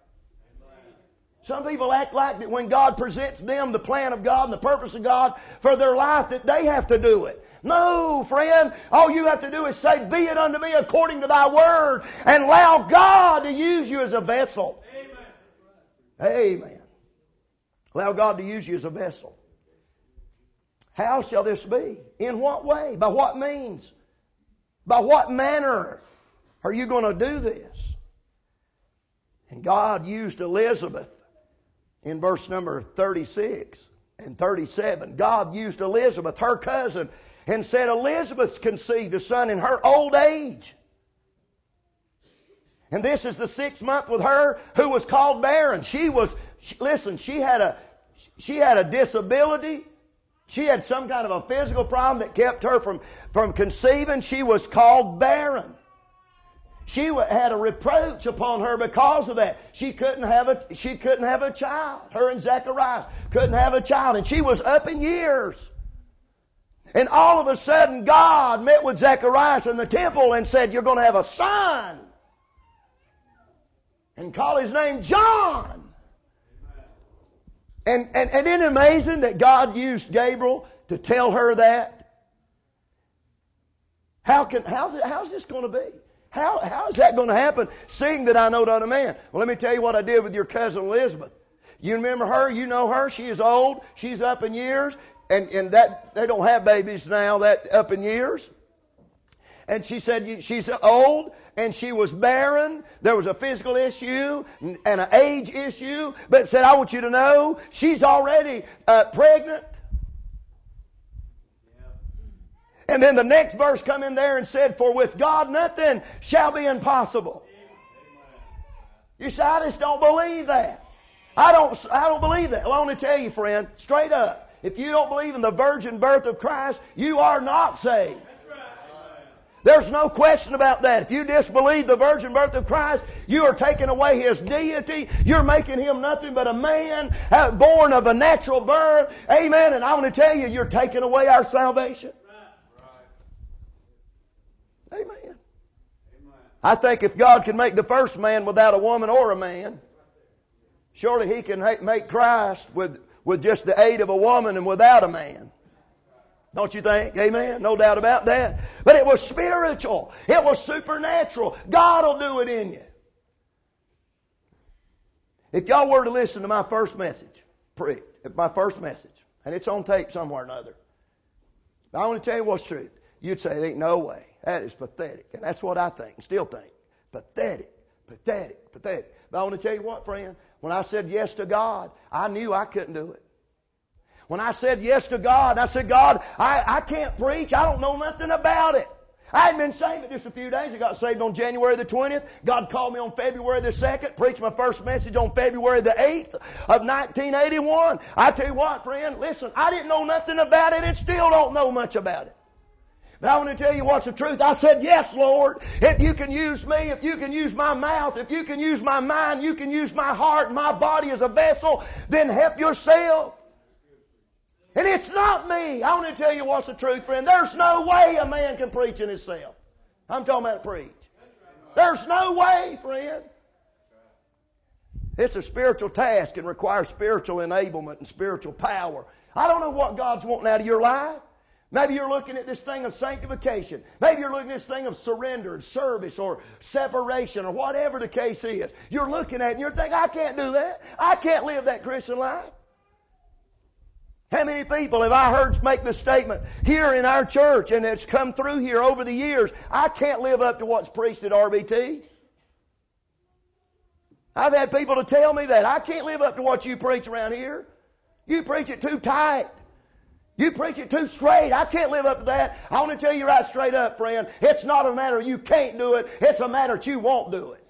Some people act like that when God presents them the plan of God and the purpose of God for their life that they have to do it. No, friend. All you have to do is say, be it unto me according to thy word, and allow God to use you as a vessel. Amen. Amen. Allow God to use you as a vessel. How shall this be? In what way? By what means? By what manner are you going to do this? And God used Elizabeth in verse number thirty-six and thirty-seven. God used Elizabeth, her cousin, and said, Elizabeth conceived a son in her old age. And this is the sixth month with her who was called barren. She was, listen, she had a, she had a disability. She had some kind of a physical problem that kept her from, from conceiving. She was called barren. She had a reproach upon her because of that. She couldn't have a, she couldn't have a child. Her and Zacharias couldn't have a child. And she was up in years. And all of a sudden, God met with Zacharias in the temple and said, you're going to have a son. And call his name John. And, and, and isn't it amazing that God used Gabriel to tell her that? How can, how's, it, how's this going to be? How, how is that going to happen, seeing that I know not a man? Well, let me tell you what I did with your cousin Elizabeth. You remember her? You know her. She is old. She's up in years. And, and that, they don't have babies now that up in years. And she said she's old and she was barren. There was a physical issue and an age issue. But said, I want you to know she's already uh, pregnant. Yeah. And then the next verse come in there and said, for with God nothing shall be impossible. You say, I just don't believe that. I don't, I don't believe that. Well, I want to tell you, friend, straight up. If you don't believe in the virgin birth of Christ, you are not saved. There's no question about that. If you disbelieve the virgin birth of Christ, you are taking away His deity. You're making Him nothing but a man born of a natural birth. Amen. And I want to tell you, you're taking away our salvation. Amen. I think if God can make the first man without a woman or a man, surely He can make Christ with with just the aid of a woman and without a man. Don't you think? Amen? No doubt about that. But it was spiritual. It was supernatural. God will do it in you. If y'all were to listen to my first message, my first message, and it's on tape somewhere or another, I want to tell you what's true. You'd say, there ain't no way. That is pathetic. And that's what I think and still think. Pathetic, pathetic, pathetic. But I want to tell you what, friend. When I said yes to God, I knew I couldn't do it. When I said yes to God, I said, God, I, I can't preach. I don't know nothing about it. I hadn't been saved but just a few days. I got saved on January the twentieth. God called me on February the second. Preached my first message on February the eighth of nineteen eighty-one. I tell you what, friend, listen, I didn't know nothing about it and still don't know much about it. But I want to tell you what's the truth. I said, yes, Lord, if you can use me, if you can use my mouth, if you can use my mind, you can use my heart, my body as a vessel, then help yourself. And it's not me. I want to tell you what's the truth, friend. There's no way a man can preach in himself. I'm talking about preach. There's no way, friend. It's a spiritual task and requires spiritual enablement and spiritual power. I don't know what God's wanting out of your life. Maybe you're looking at this thing of sanctification. Maybe you're looking at this thing of surrender and service or separation or whatever the case is. You're looking at it and you're thinking, I can't do that. I can't live that Christian life. How many people have I heard make the statement here in our church, and it's come through here over the years, I can't live up to what's preached at R B T? I've had people to tell me that. I can't live up to what you preach around here. You preach it too tight. You preach it too straight. I can't live up to that. I want to tell you right straight up, friend, it's not a matter of you can't do it. It's a matter that you won't do it.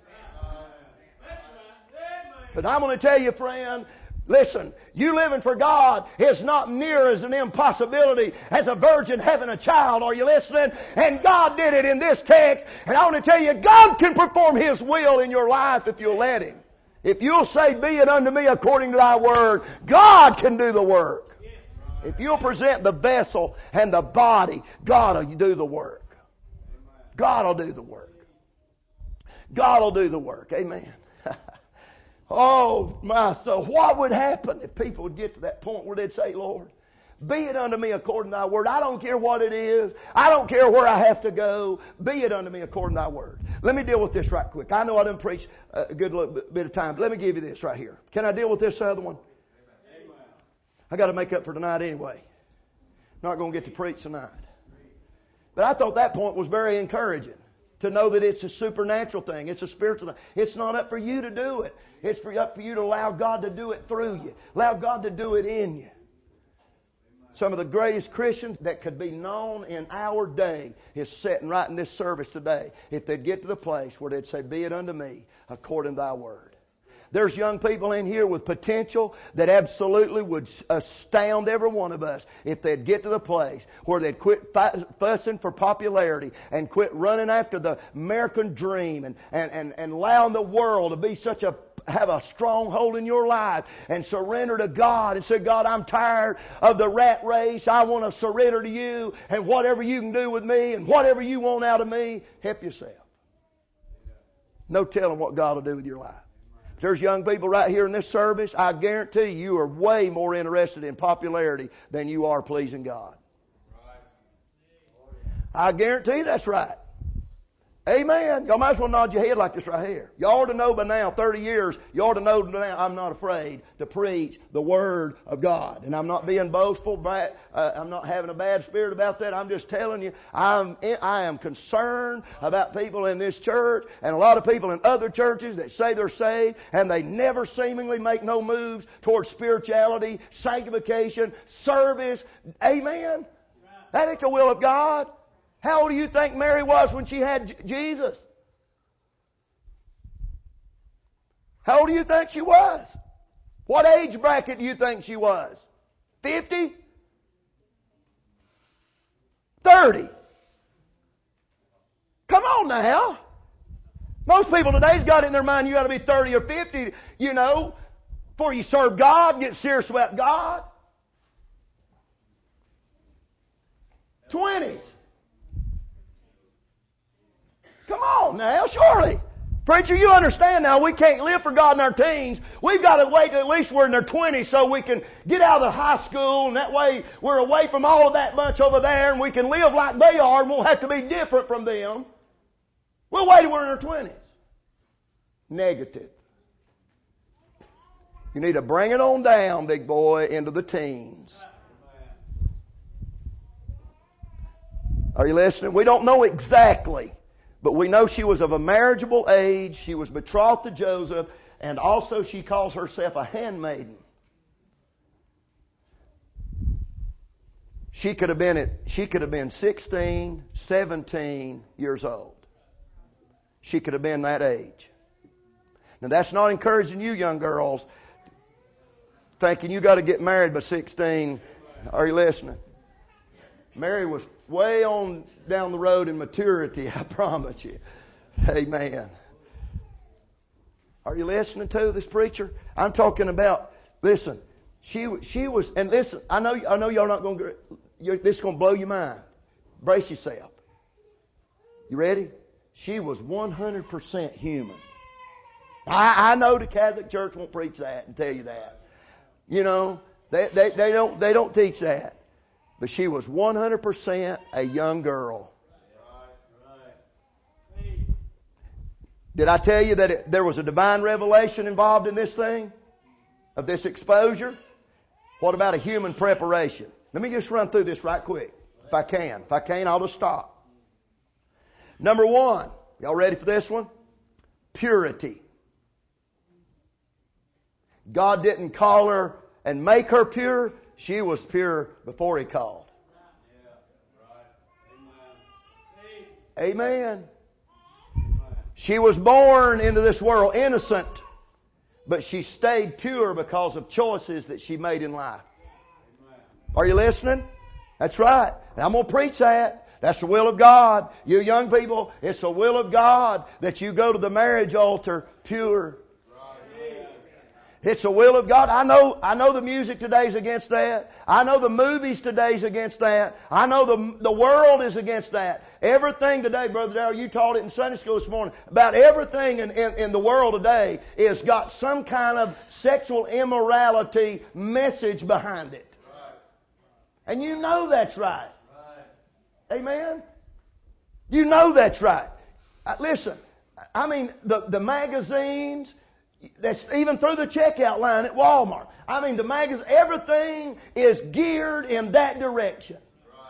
But I'm going to tell you, friend, listen, you living for God is not near as an impossibility as a virgin having a child. Are you listening? And God did it in this text. And I want to tell you, God can perform His will in your life if you'll let Him. If you'll say, be it unto me according to thy word, God can do the work. If you'll present the vessel and the body, God will do the work. God will do the work. God will do the work. Amen. Oh, my soul. What would happen if people would get to that point where they'd say, Lord, be it unto me according to thy word. I don't care what it is. I don't care where I have to go. Be it unto me according to thy word. Let me deal with this right quick. I know I didn't preach a good little bit of time, but let me give you this right here. Can I deal with this other one? I got to make up for tonight anyway. Not going to get to preach tonight. But I thought that point was very encouraging. To know that it's a supernatural thing. It's a spiritual thing. It's not up for you to do it. It's for, up for you to allow God to do it through you. Allow God to do it in you. Some of the greatest Christians that could be known in our day is sitting right in this service today. If they'd get to the place where they'd say, be it unto me according to thy word. There's young people in here with potential that absolutely would astound every one of us if they'd get to the place where they'd quit fussing for popularity and quit running after the American dream and, and, and, and allowing the world to be such a have a stronghold in your life and surrender to God and say, God, I'm tired of the rat race. I want to surrender to you, and whatever you can do with me and whatever you want out of me, help yourself. No telling what God will do with your life. There's young people right here in this service, I guarantee you, you are way more interested in popularity than you are pleasing God. I guarantee that's right. Amen. Y'all might as well nod your head like this right here. You ought to know by now, thirty years, you ought to know by now I'm not afraid to preach the Word of God. And I'm not being boastful. But, uh, I'm not having a bad spirit about that. I'm just telling you, I'm, I am concerned about people in this church and a lot of people in other churches that say they're saved and they never seemingly make no moves towards spirituality, sanctification, service. Amen. That ain't the will of God. How old do you think Mary was when she had J- Jesus? How old do you think she was? What age bracket do you think she was? fifty? thirty? Come on now. Most people today's got it in their mind you got to be thirty or fifty, you know, before you serve God, get serious about God. twenties. Come on now, surely. Preacher, you understand now we can't live for God in our teens. We've got to wait till at least we're in our twenties so we can get out of the high school, and that way we're away from all of that bunch over there and we can live like they are and won't have to be different from them. We'll wait till we're in our twenties. Negative. You need to bring it on down, big boy, into the teens. Are you listening? We don't know exactly. But we know she was of a marriageable age. She was betrothed to Joseph. And also she calls herself a handmaiden. She could have been at, she could have been sixteen, seventeen years old. She could have been that age. Now that's not encouraging you young girls thinking you got to get married by sixteen. Are you listening? Mary was way on down the road in maturity, I promise you. Amen. Are you listening to this preacher? I'm talking about, listen, she she was, and listen, I know I know y'all not going to, this is going to blow your mind. Brace yourself. You ready? She was one hundred percent human. I, I know the Catholic Church won't preach that and tell you that. You know, they they, they don't they don't teach that. But she was one hundred percent a young girl. Did I tell you that it, there was a divine revelation involved in this thing? Of this exposure? What about a human preparation? Let me just run through this right quick. If I can. If I can, I'll just stop. Number one. Y'all ready for this one? Purity. God didn't call her and make her pure. She was pure before He called. Amen. She was born into this world innocent, but she stayed pure because of choices that she made in life. Are you listening? That's right. And I'm going to preach that. That's the will of God. You young people, it's the will of God that you go to the marriage altar pure. It's the will of God. I know, I know the music today's against that. I know the movies today's against that. I know the, the world is against that. Everything today, Brother Darrell, you taught it in Sunday school this morning, about everything in, in, in the world today is got some kind of sexual immorality message behind it. Right. And you know that's right. Right. Amen? You know that's right. Uh, listen, I mean, the, the magazines, that's even through the checkout line at Walmart. I mean, the magazine, everything is geared in that direction. Right.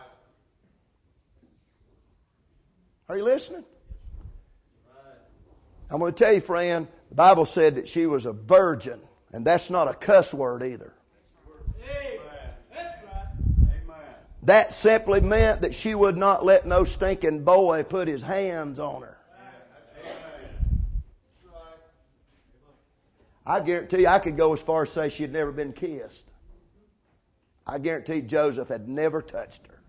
Are you listening? Right. I'm going to tell you, friend, the Bible said that she was a virgin, and that's not a cuss word either. Amen. That's right. Amen. That simply meant that she would not let no stinking boy put his hands on her. I guarantee you, I could go as far as say she had never been kissed. I guarantee Joseph had never touched her.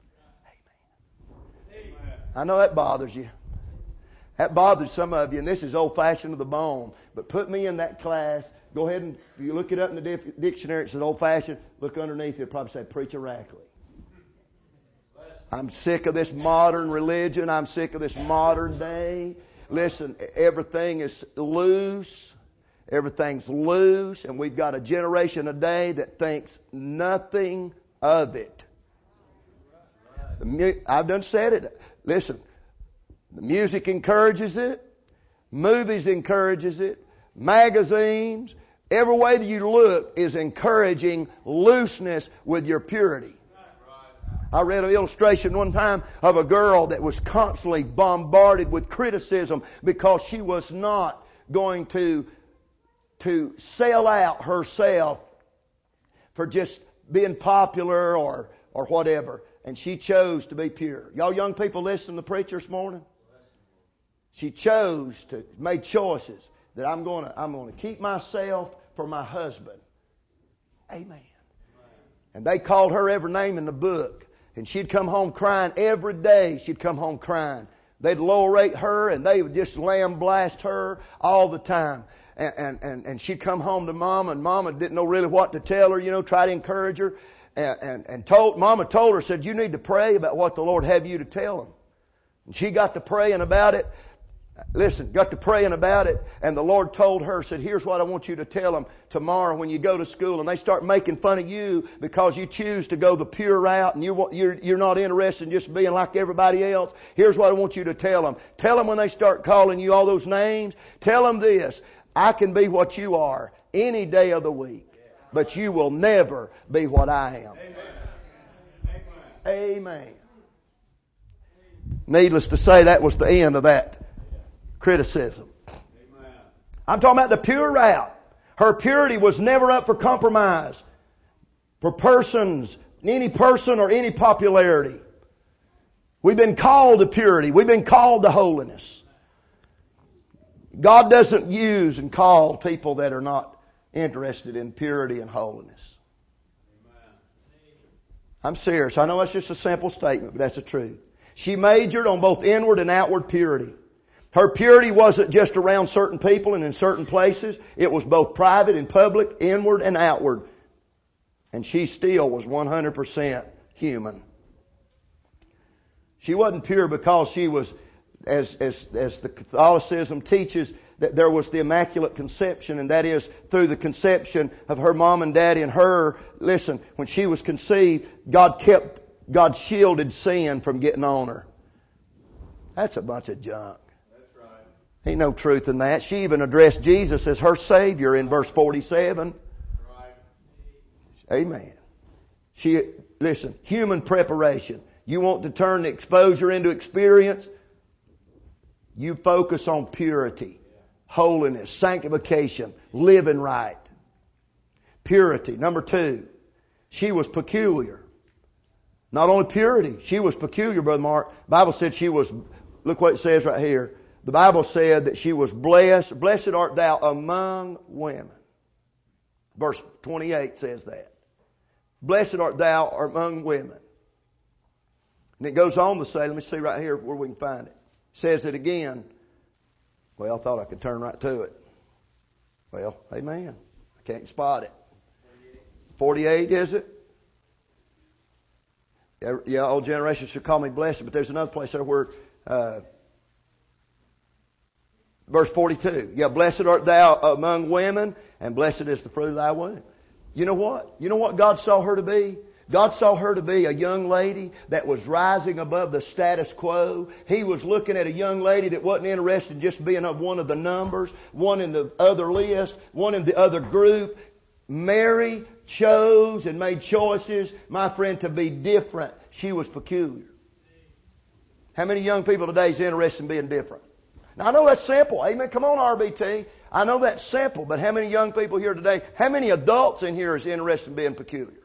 Amen. Amen. I know that bothers you. That bothers some of you, and this is old-fashioned to the bone. But put me in that class. Go ahead and, if you look it up in the dif- dictionary, it says old-fashioned. Look underneath, it'll probably say preach Iraqly. I'm sick of this modern religion. I'm sick of this modern day. Listen, everything is loose. Everything's loose, and we've got a generation today that thinks nothing of it. The mu- I've done said it. Listen, the music encourages it. Movies encourages it. Magazines, every way that you look is encouraging looseness with your purity. I read an illustration one time of a girl that was constantly bombarded with criticism because she was not going to to sell out herself for just being popular or, or whatever. And she chose to be pure. Y'all young people listen to the preacher this morning? She chose to, made choices that I'm going to, I'm going to keep myself for my husband. Amen. And they called her every name in the book. And she'd come home crying every day. She'd come home crying. They'd lower rate her and they would just lamb blast her all the time. And, and, and she'd come home to Mama, and Mama didn't know really what to tell her, you know, try to encourage her. And, and, and told, Mama told her, said, you need to pray about what the Lord have you to tell him. And she got to praying about it. Listen, got to praying about it, and the Lord told her, said, here's what I want you to tell them tomorrow when you go to school, and they start making fun of you because you choose to go the pure route, and you, you're, you're not interested in just being like everybody else. Here's what I want you to tell them. Tell them when they start calling you all those names, tell them this. I can be what you are any day of the week, but you will never be what I am. Amen. Amen. Needless to say, that was the end of that criticism. I'm talking about the pure route. Her purity was never up for compromise. For persons any person or any popularity. We've been called to purity. We've been called to holiness. God doesn't use and call people that are not interested in purity and holiness. I'm serious. I know that's just a simple statement, but that's the truth. She majored on both inward and outward purity. Her purity wasn't just around certain people and in certain places. It was both private and public, inward and outward. And she still was one hundred percent human. She wasn't pure because she was, as, as, as the Catholicism teaches, that there was the Immaculate Conception, and that is through the conception of her mom and daddy and her. Listen, when she was conceived, God kept, God shielded sin from getting on her. That's a bunch of junk. That's right. Ain't no truth in that. She even addressed Jesus as her Savior in verse forty-seven. Right. Amen. She, listen, human preparation. You want to turn the exposure into experience? You focus on purity, holiness, sanctification, living right. Purity. Number two, she was peculiar. Not only purity, she was peculiar, Brother Mark. The Bible said she was, look what it says right here. The Bible said that she was blessed. Blessed art thou among women. Verse twenty-eight says that. Blessed art thou among women. And it goes on to say, let me see right here where we can find it. It says it again. Well, I thought I could turn right to it. Well, amen. I can't spot it. forty-eight, is it? Yeah, all generations should call me blessed, but there's another place there where, uh, verse forty-two. Yeah, blessed art thou among women, and blessed is the fruit of thy womb. You know what? You know what God saw her to be? God saw her to be a young lady that was rising above the status quo. He was looking at a young lady that wasn't interested in just being one of the numbers, one in the other list, one in the other group. Mary chose and made choices, my friend, to be different. She was peculiar. How many young people today is interested in being different? Now I know that's simple. Amen. Come on, R B T. I know that's simple, but how many young people here today, how many adults in here is interested in being peculiar?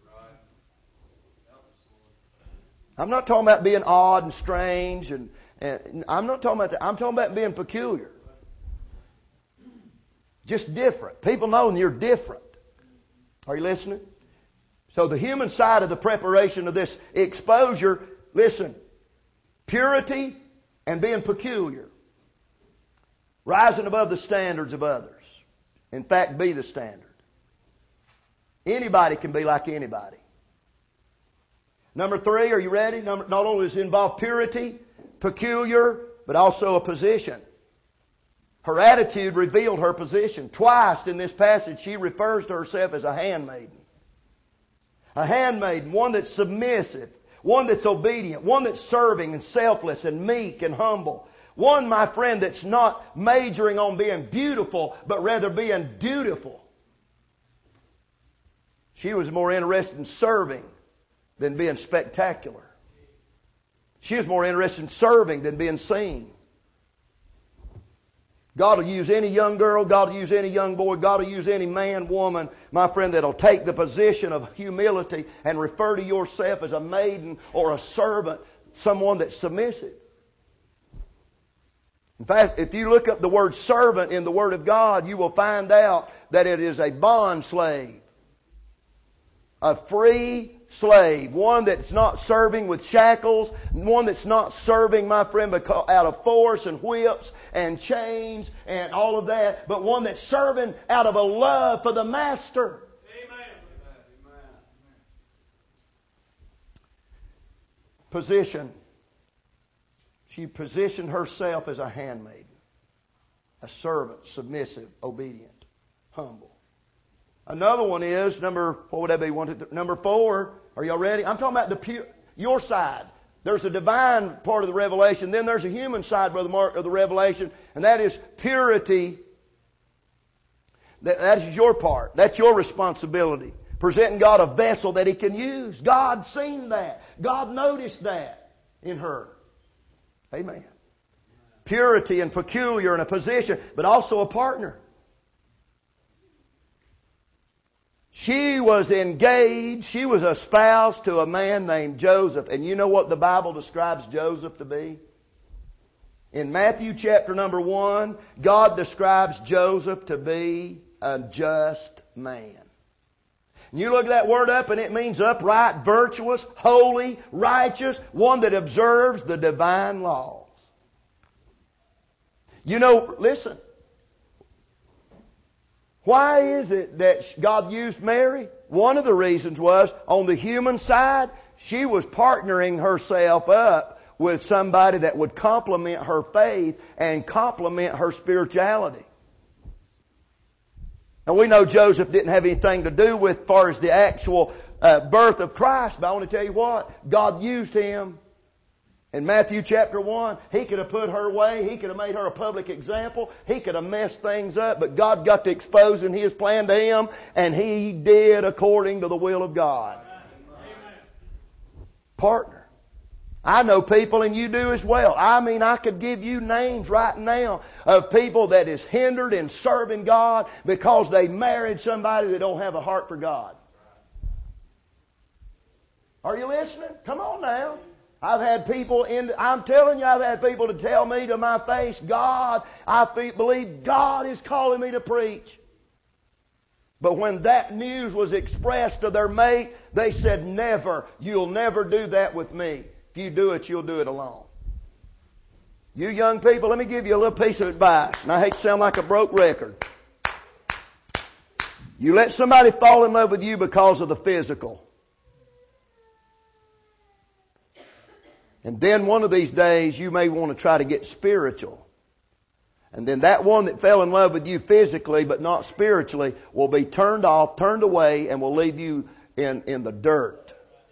I'm not talking about being odd and strange, and, and I'm not talking about that. I'm talking about being peculiar. Just different. People know you're different. Are you listening? So the human side of the preparation of this exposure, listen, purity and being peculiar. Rising above the standards of others. In fact, be the standard. Anybody can be like anybody. Number three, are you ready? Number, not only does it involve purity, peculiar, but also a position. Her attitude revealed her position. Twice in this passage, she refers to herself as a handmaiden. A handmaiden, one that's submissive, one that's obedient, one that's serving and selfless and meek and humble. One, my friend, that's not majoring on being beautiful, but rather being dutiful. She was more interested in serving than being spectacular. She was more interested in serving than being seen. God will use any young girl, God will use any young boy, God will use any man, woman, my friend, that'll take the position of humility and refer to yourself as a maiden or a servant, someone that's submissive. In fact, if you look up the word servant in the Word of God, you will find out that it is a bond slave. A free slave. One that's not serving with shackles. One that's not serving, my friend, out of force and whips and chains and all of that. But one that's serving out of a love for the Master. Amen. Position. She positioned herself as a handmaiden. A servant, submissive, obedient, humble. Another one is, number, what would that be? One, two, three, number four. Are y'all ready? I'm talking about the pure, your side. There's a divine part of the revelation. Then there's a human side, Brother Mark, of the revelation. And that is purity. That, that is your part. That's your responsibility. Presenting God a vessel that He can use. God seen that. God noticed that in her. Amen. Purity and peculiar and a position, but also a partner. She was engaged. She was espoused to a man named Joseph. And you know what the Bible describes Joseph to be? In Matthew chapter number one, God describes Joseph to be a just man. And you look at that word up and it means upright, virtuous, holy, righteous, one that observes the divine laws. You know, listen. Why is it that God used Mary? One of the reasons was, on the human side, she was partnering herself up with somebody that would complement her faith and complement her spirituality. And we know Joseph didn't have anything to do with as far as the actual uh, birth of Christ, but I want to tell you what, God used him. In Matthew chapter one, He could have put her away. He could have made her a public example. He could have messed things up. But God got to exposing His plan to him, and He did according to the will of God. Amen. Partner. I know people, and you do as well. I mean, I could give you names right now of people that is hindered in serving God because they married somebody that don't have a heart for God. Are you listening? Come on now. I've had people in, I'm telling you, I've had people to tell me to my face, God, I believe God is calling me to preach. But when that news was expressed to their mate, they said, never, you'll never do that with me. If you do it, you'll do it alone. You young people, let me give you a little piece of advice. And I hate to sound like a broke record. You let somebody fall in love with you because of the physical. And then one of these days you may want to try to get spiritual. And then that one that fell in love with you physically but not spiritually will be turned off, turned away, and will leave you in, in the dirt.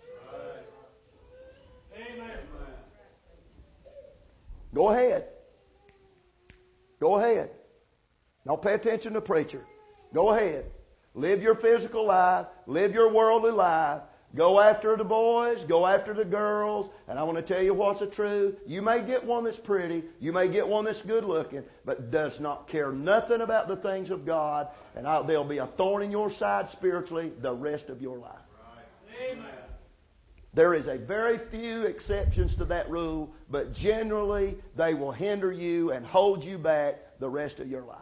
Amen. Go ahead. Go ahead. Don't pay attention to the preacher. Go ahead. Live your physical life. Live your worldly life. Go after the boys, go after the girls, and I want to tell you what's the truth. You may get one that's pretty, you may get one that's good looking, but does not care nothing about the things of God, and I'll, they'll be a thorn in your side spiritually the rest of your life. Right. Amen. There is a very few exceptions to that rule, but generally they will hinder you and hold you back the rest of your life.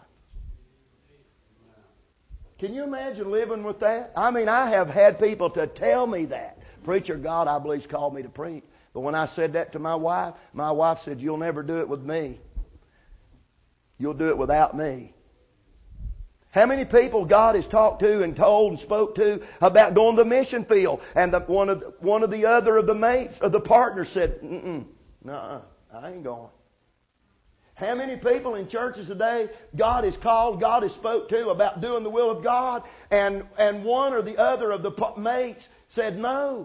Can you imagine living with that? I mean, I have had people to tell me that. Preacher, God, I believe, called me to preach. But when I said that to my wife, my wife said, you'll never do it with me. You'll do it without me. How many people God has talked to and told and spoke to about going to the mission field? And the, one of the, one of the other of the mates, of the partners said, mm-mm, nuh-uh, I ain't going. How many people in churches today God has called, God has spoke to about doing the will of God, and, and one or the other of the mates said no.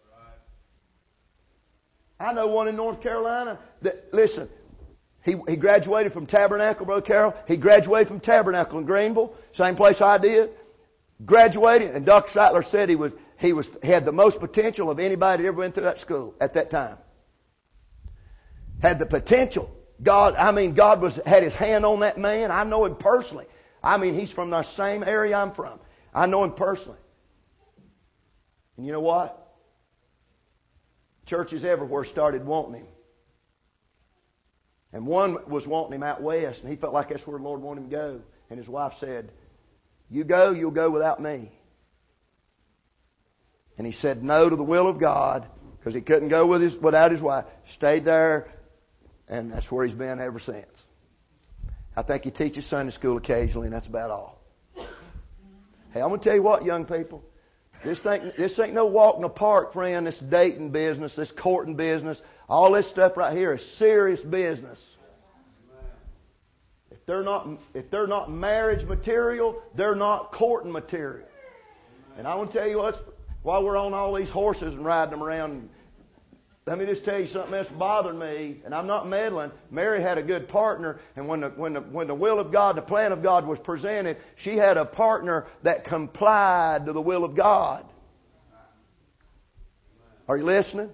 I know one in North Carolina that, listen, he, he graduated from Tabernacle, Brother Carroll. He graduated from Tabernacle in Greenville, same place I did. Graduated, and Doctor Sattler said he was he was he had the most potential of anybody that ever went through that school at that time. Had the potential. God, I mean, God was had His hand on that man. I know him personally. I mean, he's from the same area I'm from. I know him personally. And you know what? Churches everywhere started wanting him. And one was wanting him out west, and he felt like that's where the Lord wanted him to go. And his wife said, you go, you'll go without me. And he said no to the will of God because he couldn't go with his, without his wife. Stayed there. And that's where he's been ever since. I think he teaches Sunday school occasionally, and that's about all. Hey, I'm going to tell you what, young people. This ain't, this ain't no walk in the park, friend. This dating business, this courting business, all this stuff right here is serious business. If they're not, if they're not marriage material, they're not courting material. And I want to tell you what, while we're on all these horses and riding them around, let me just tell you something else bothered me, and I'm not meddling. Mary had a good partner, and when the, when the, when the will of God, the plan of God was presented, she had a partner that complied to the will of God. Are you listening?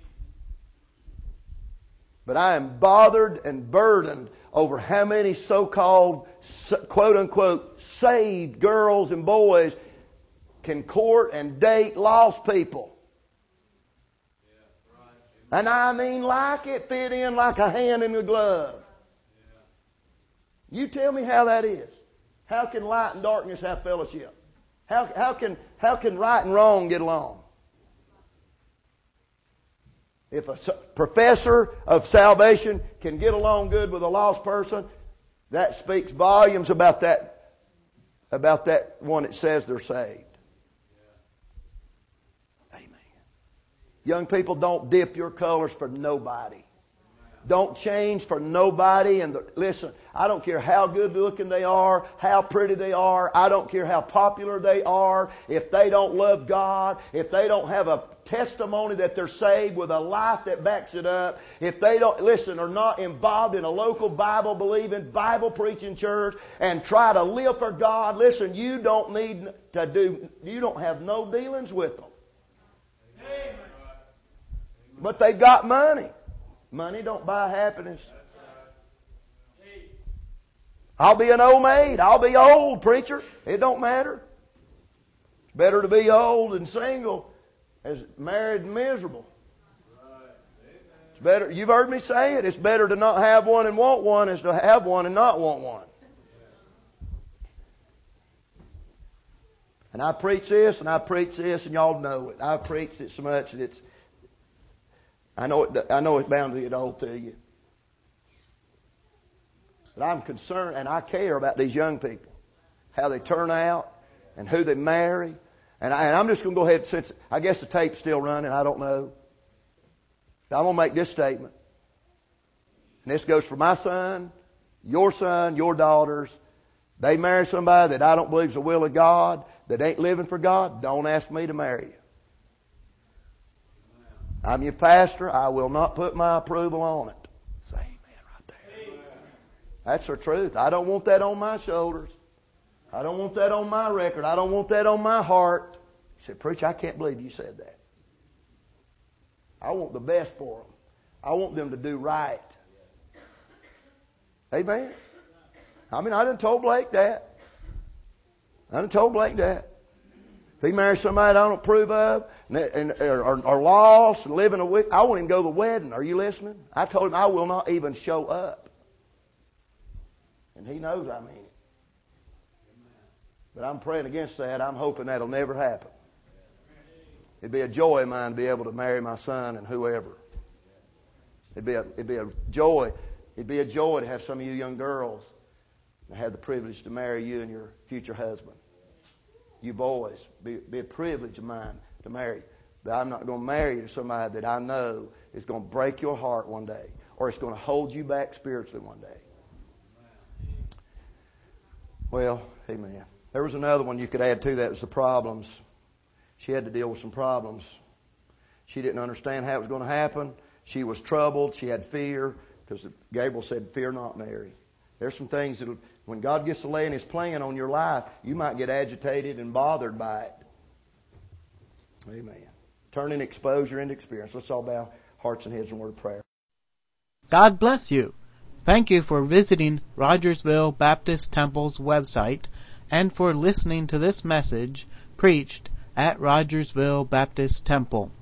But I am bothered and burdened over how many so-called, quote-unquote, saved girls and boys can court and date lost people. And I mean like it fit in like a hand in a glove. You tell me how that is. How can light and darkness have fellowship? How, how, can, how can right and wrong get along? If a professor of salvation can get along good with a lost person, that speaks volumes about that, about that one that says they're saved. Amen. Young people, don't dip your colors for nobody. Don't change for nobody. And the, listen, I don't care how good looking they are, how pretty they are. I don't care how popular they are. If they don't love God, if they don't have a testimony that they're saved with a life that backs it up, if they don't, listen, are not involved in a local Bible believing, Bible preaching church and try to live for God, listen, you don't need to do, you don't have no dealings with them. Amen. But they got money. Money don't buy happiness. I'll be an old maid. I'll be old, preacher. It don't matter. It's better to be old and single as married and miserable. It's better. You've heard me say it. It's better to not have one and want one as to have one and not want one. And I preach this and I preach this and y'all know it. I've preached it so much that it's I know it, I know it's bound to get old to you. But I'm concerned and I care about these young people. How they turn out and who they marry. And, I, and I'm just going to go ahead, since I guess the tape's still running, I don't know. But I'm going to make this statement. And this goes for my son, your son, your daughters. They marry somebody that I don't believe is the will of God, that ain't living for God, don't ask me to marry you. I'm your pastor. I will not put my approval on it. Say amen right there. Amen. That's the truth. I don't want that on my shoulders. I don't want that on my record. I don't want that on my heart. He said, preacher, I can't believe you said that. I want the best for them. I want them to do right. Amen. I mean, I done told Blake that. I done told Blake that. If he marries somebody I don't approve of, and, and are, are lost and living a week, I want him to go to the wedding. Are you listening? I told him I will not even show up. And he knows I mean it. But I'm praying against that. I'm hoping that'll never happen. It'd be a joy of mine to be able to marry my son and whoever. It'd be a, it'd be a joy. It'd be a joy to have some of you young girls that have the privilege to marry you and your future husband. You boys, be, be a privilege of mine to marry. But I'm not going to marry you to somebody that I know is going to break your heart one day, or it's going to hold you back spiritually one day. Well, amen. There was another one you could add to that. It was the problems. She had to deal with some problems. She didn't understand how it was going to happen. She was troubled. She had fear, because Gabriel said, fear not, Mary. There's some things that when God gets to laying His plan on your life, you might get agitated and bothered by it. Amen. Turning exposure into experience. Let's all bow hearts and heads in word of prayer. God bless you. Thank you for visiting Rogersville Baptist Temple's website and for listening to this message preached at Rogersville Baptist Temple.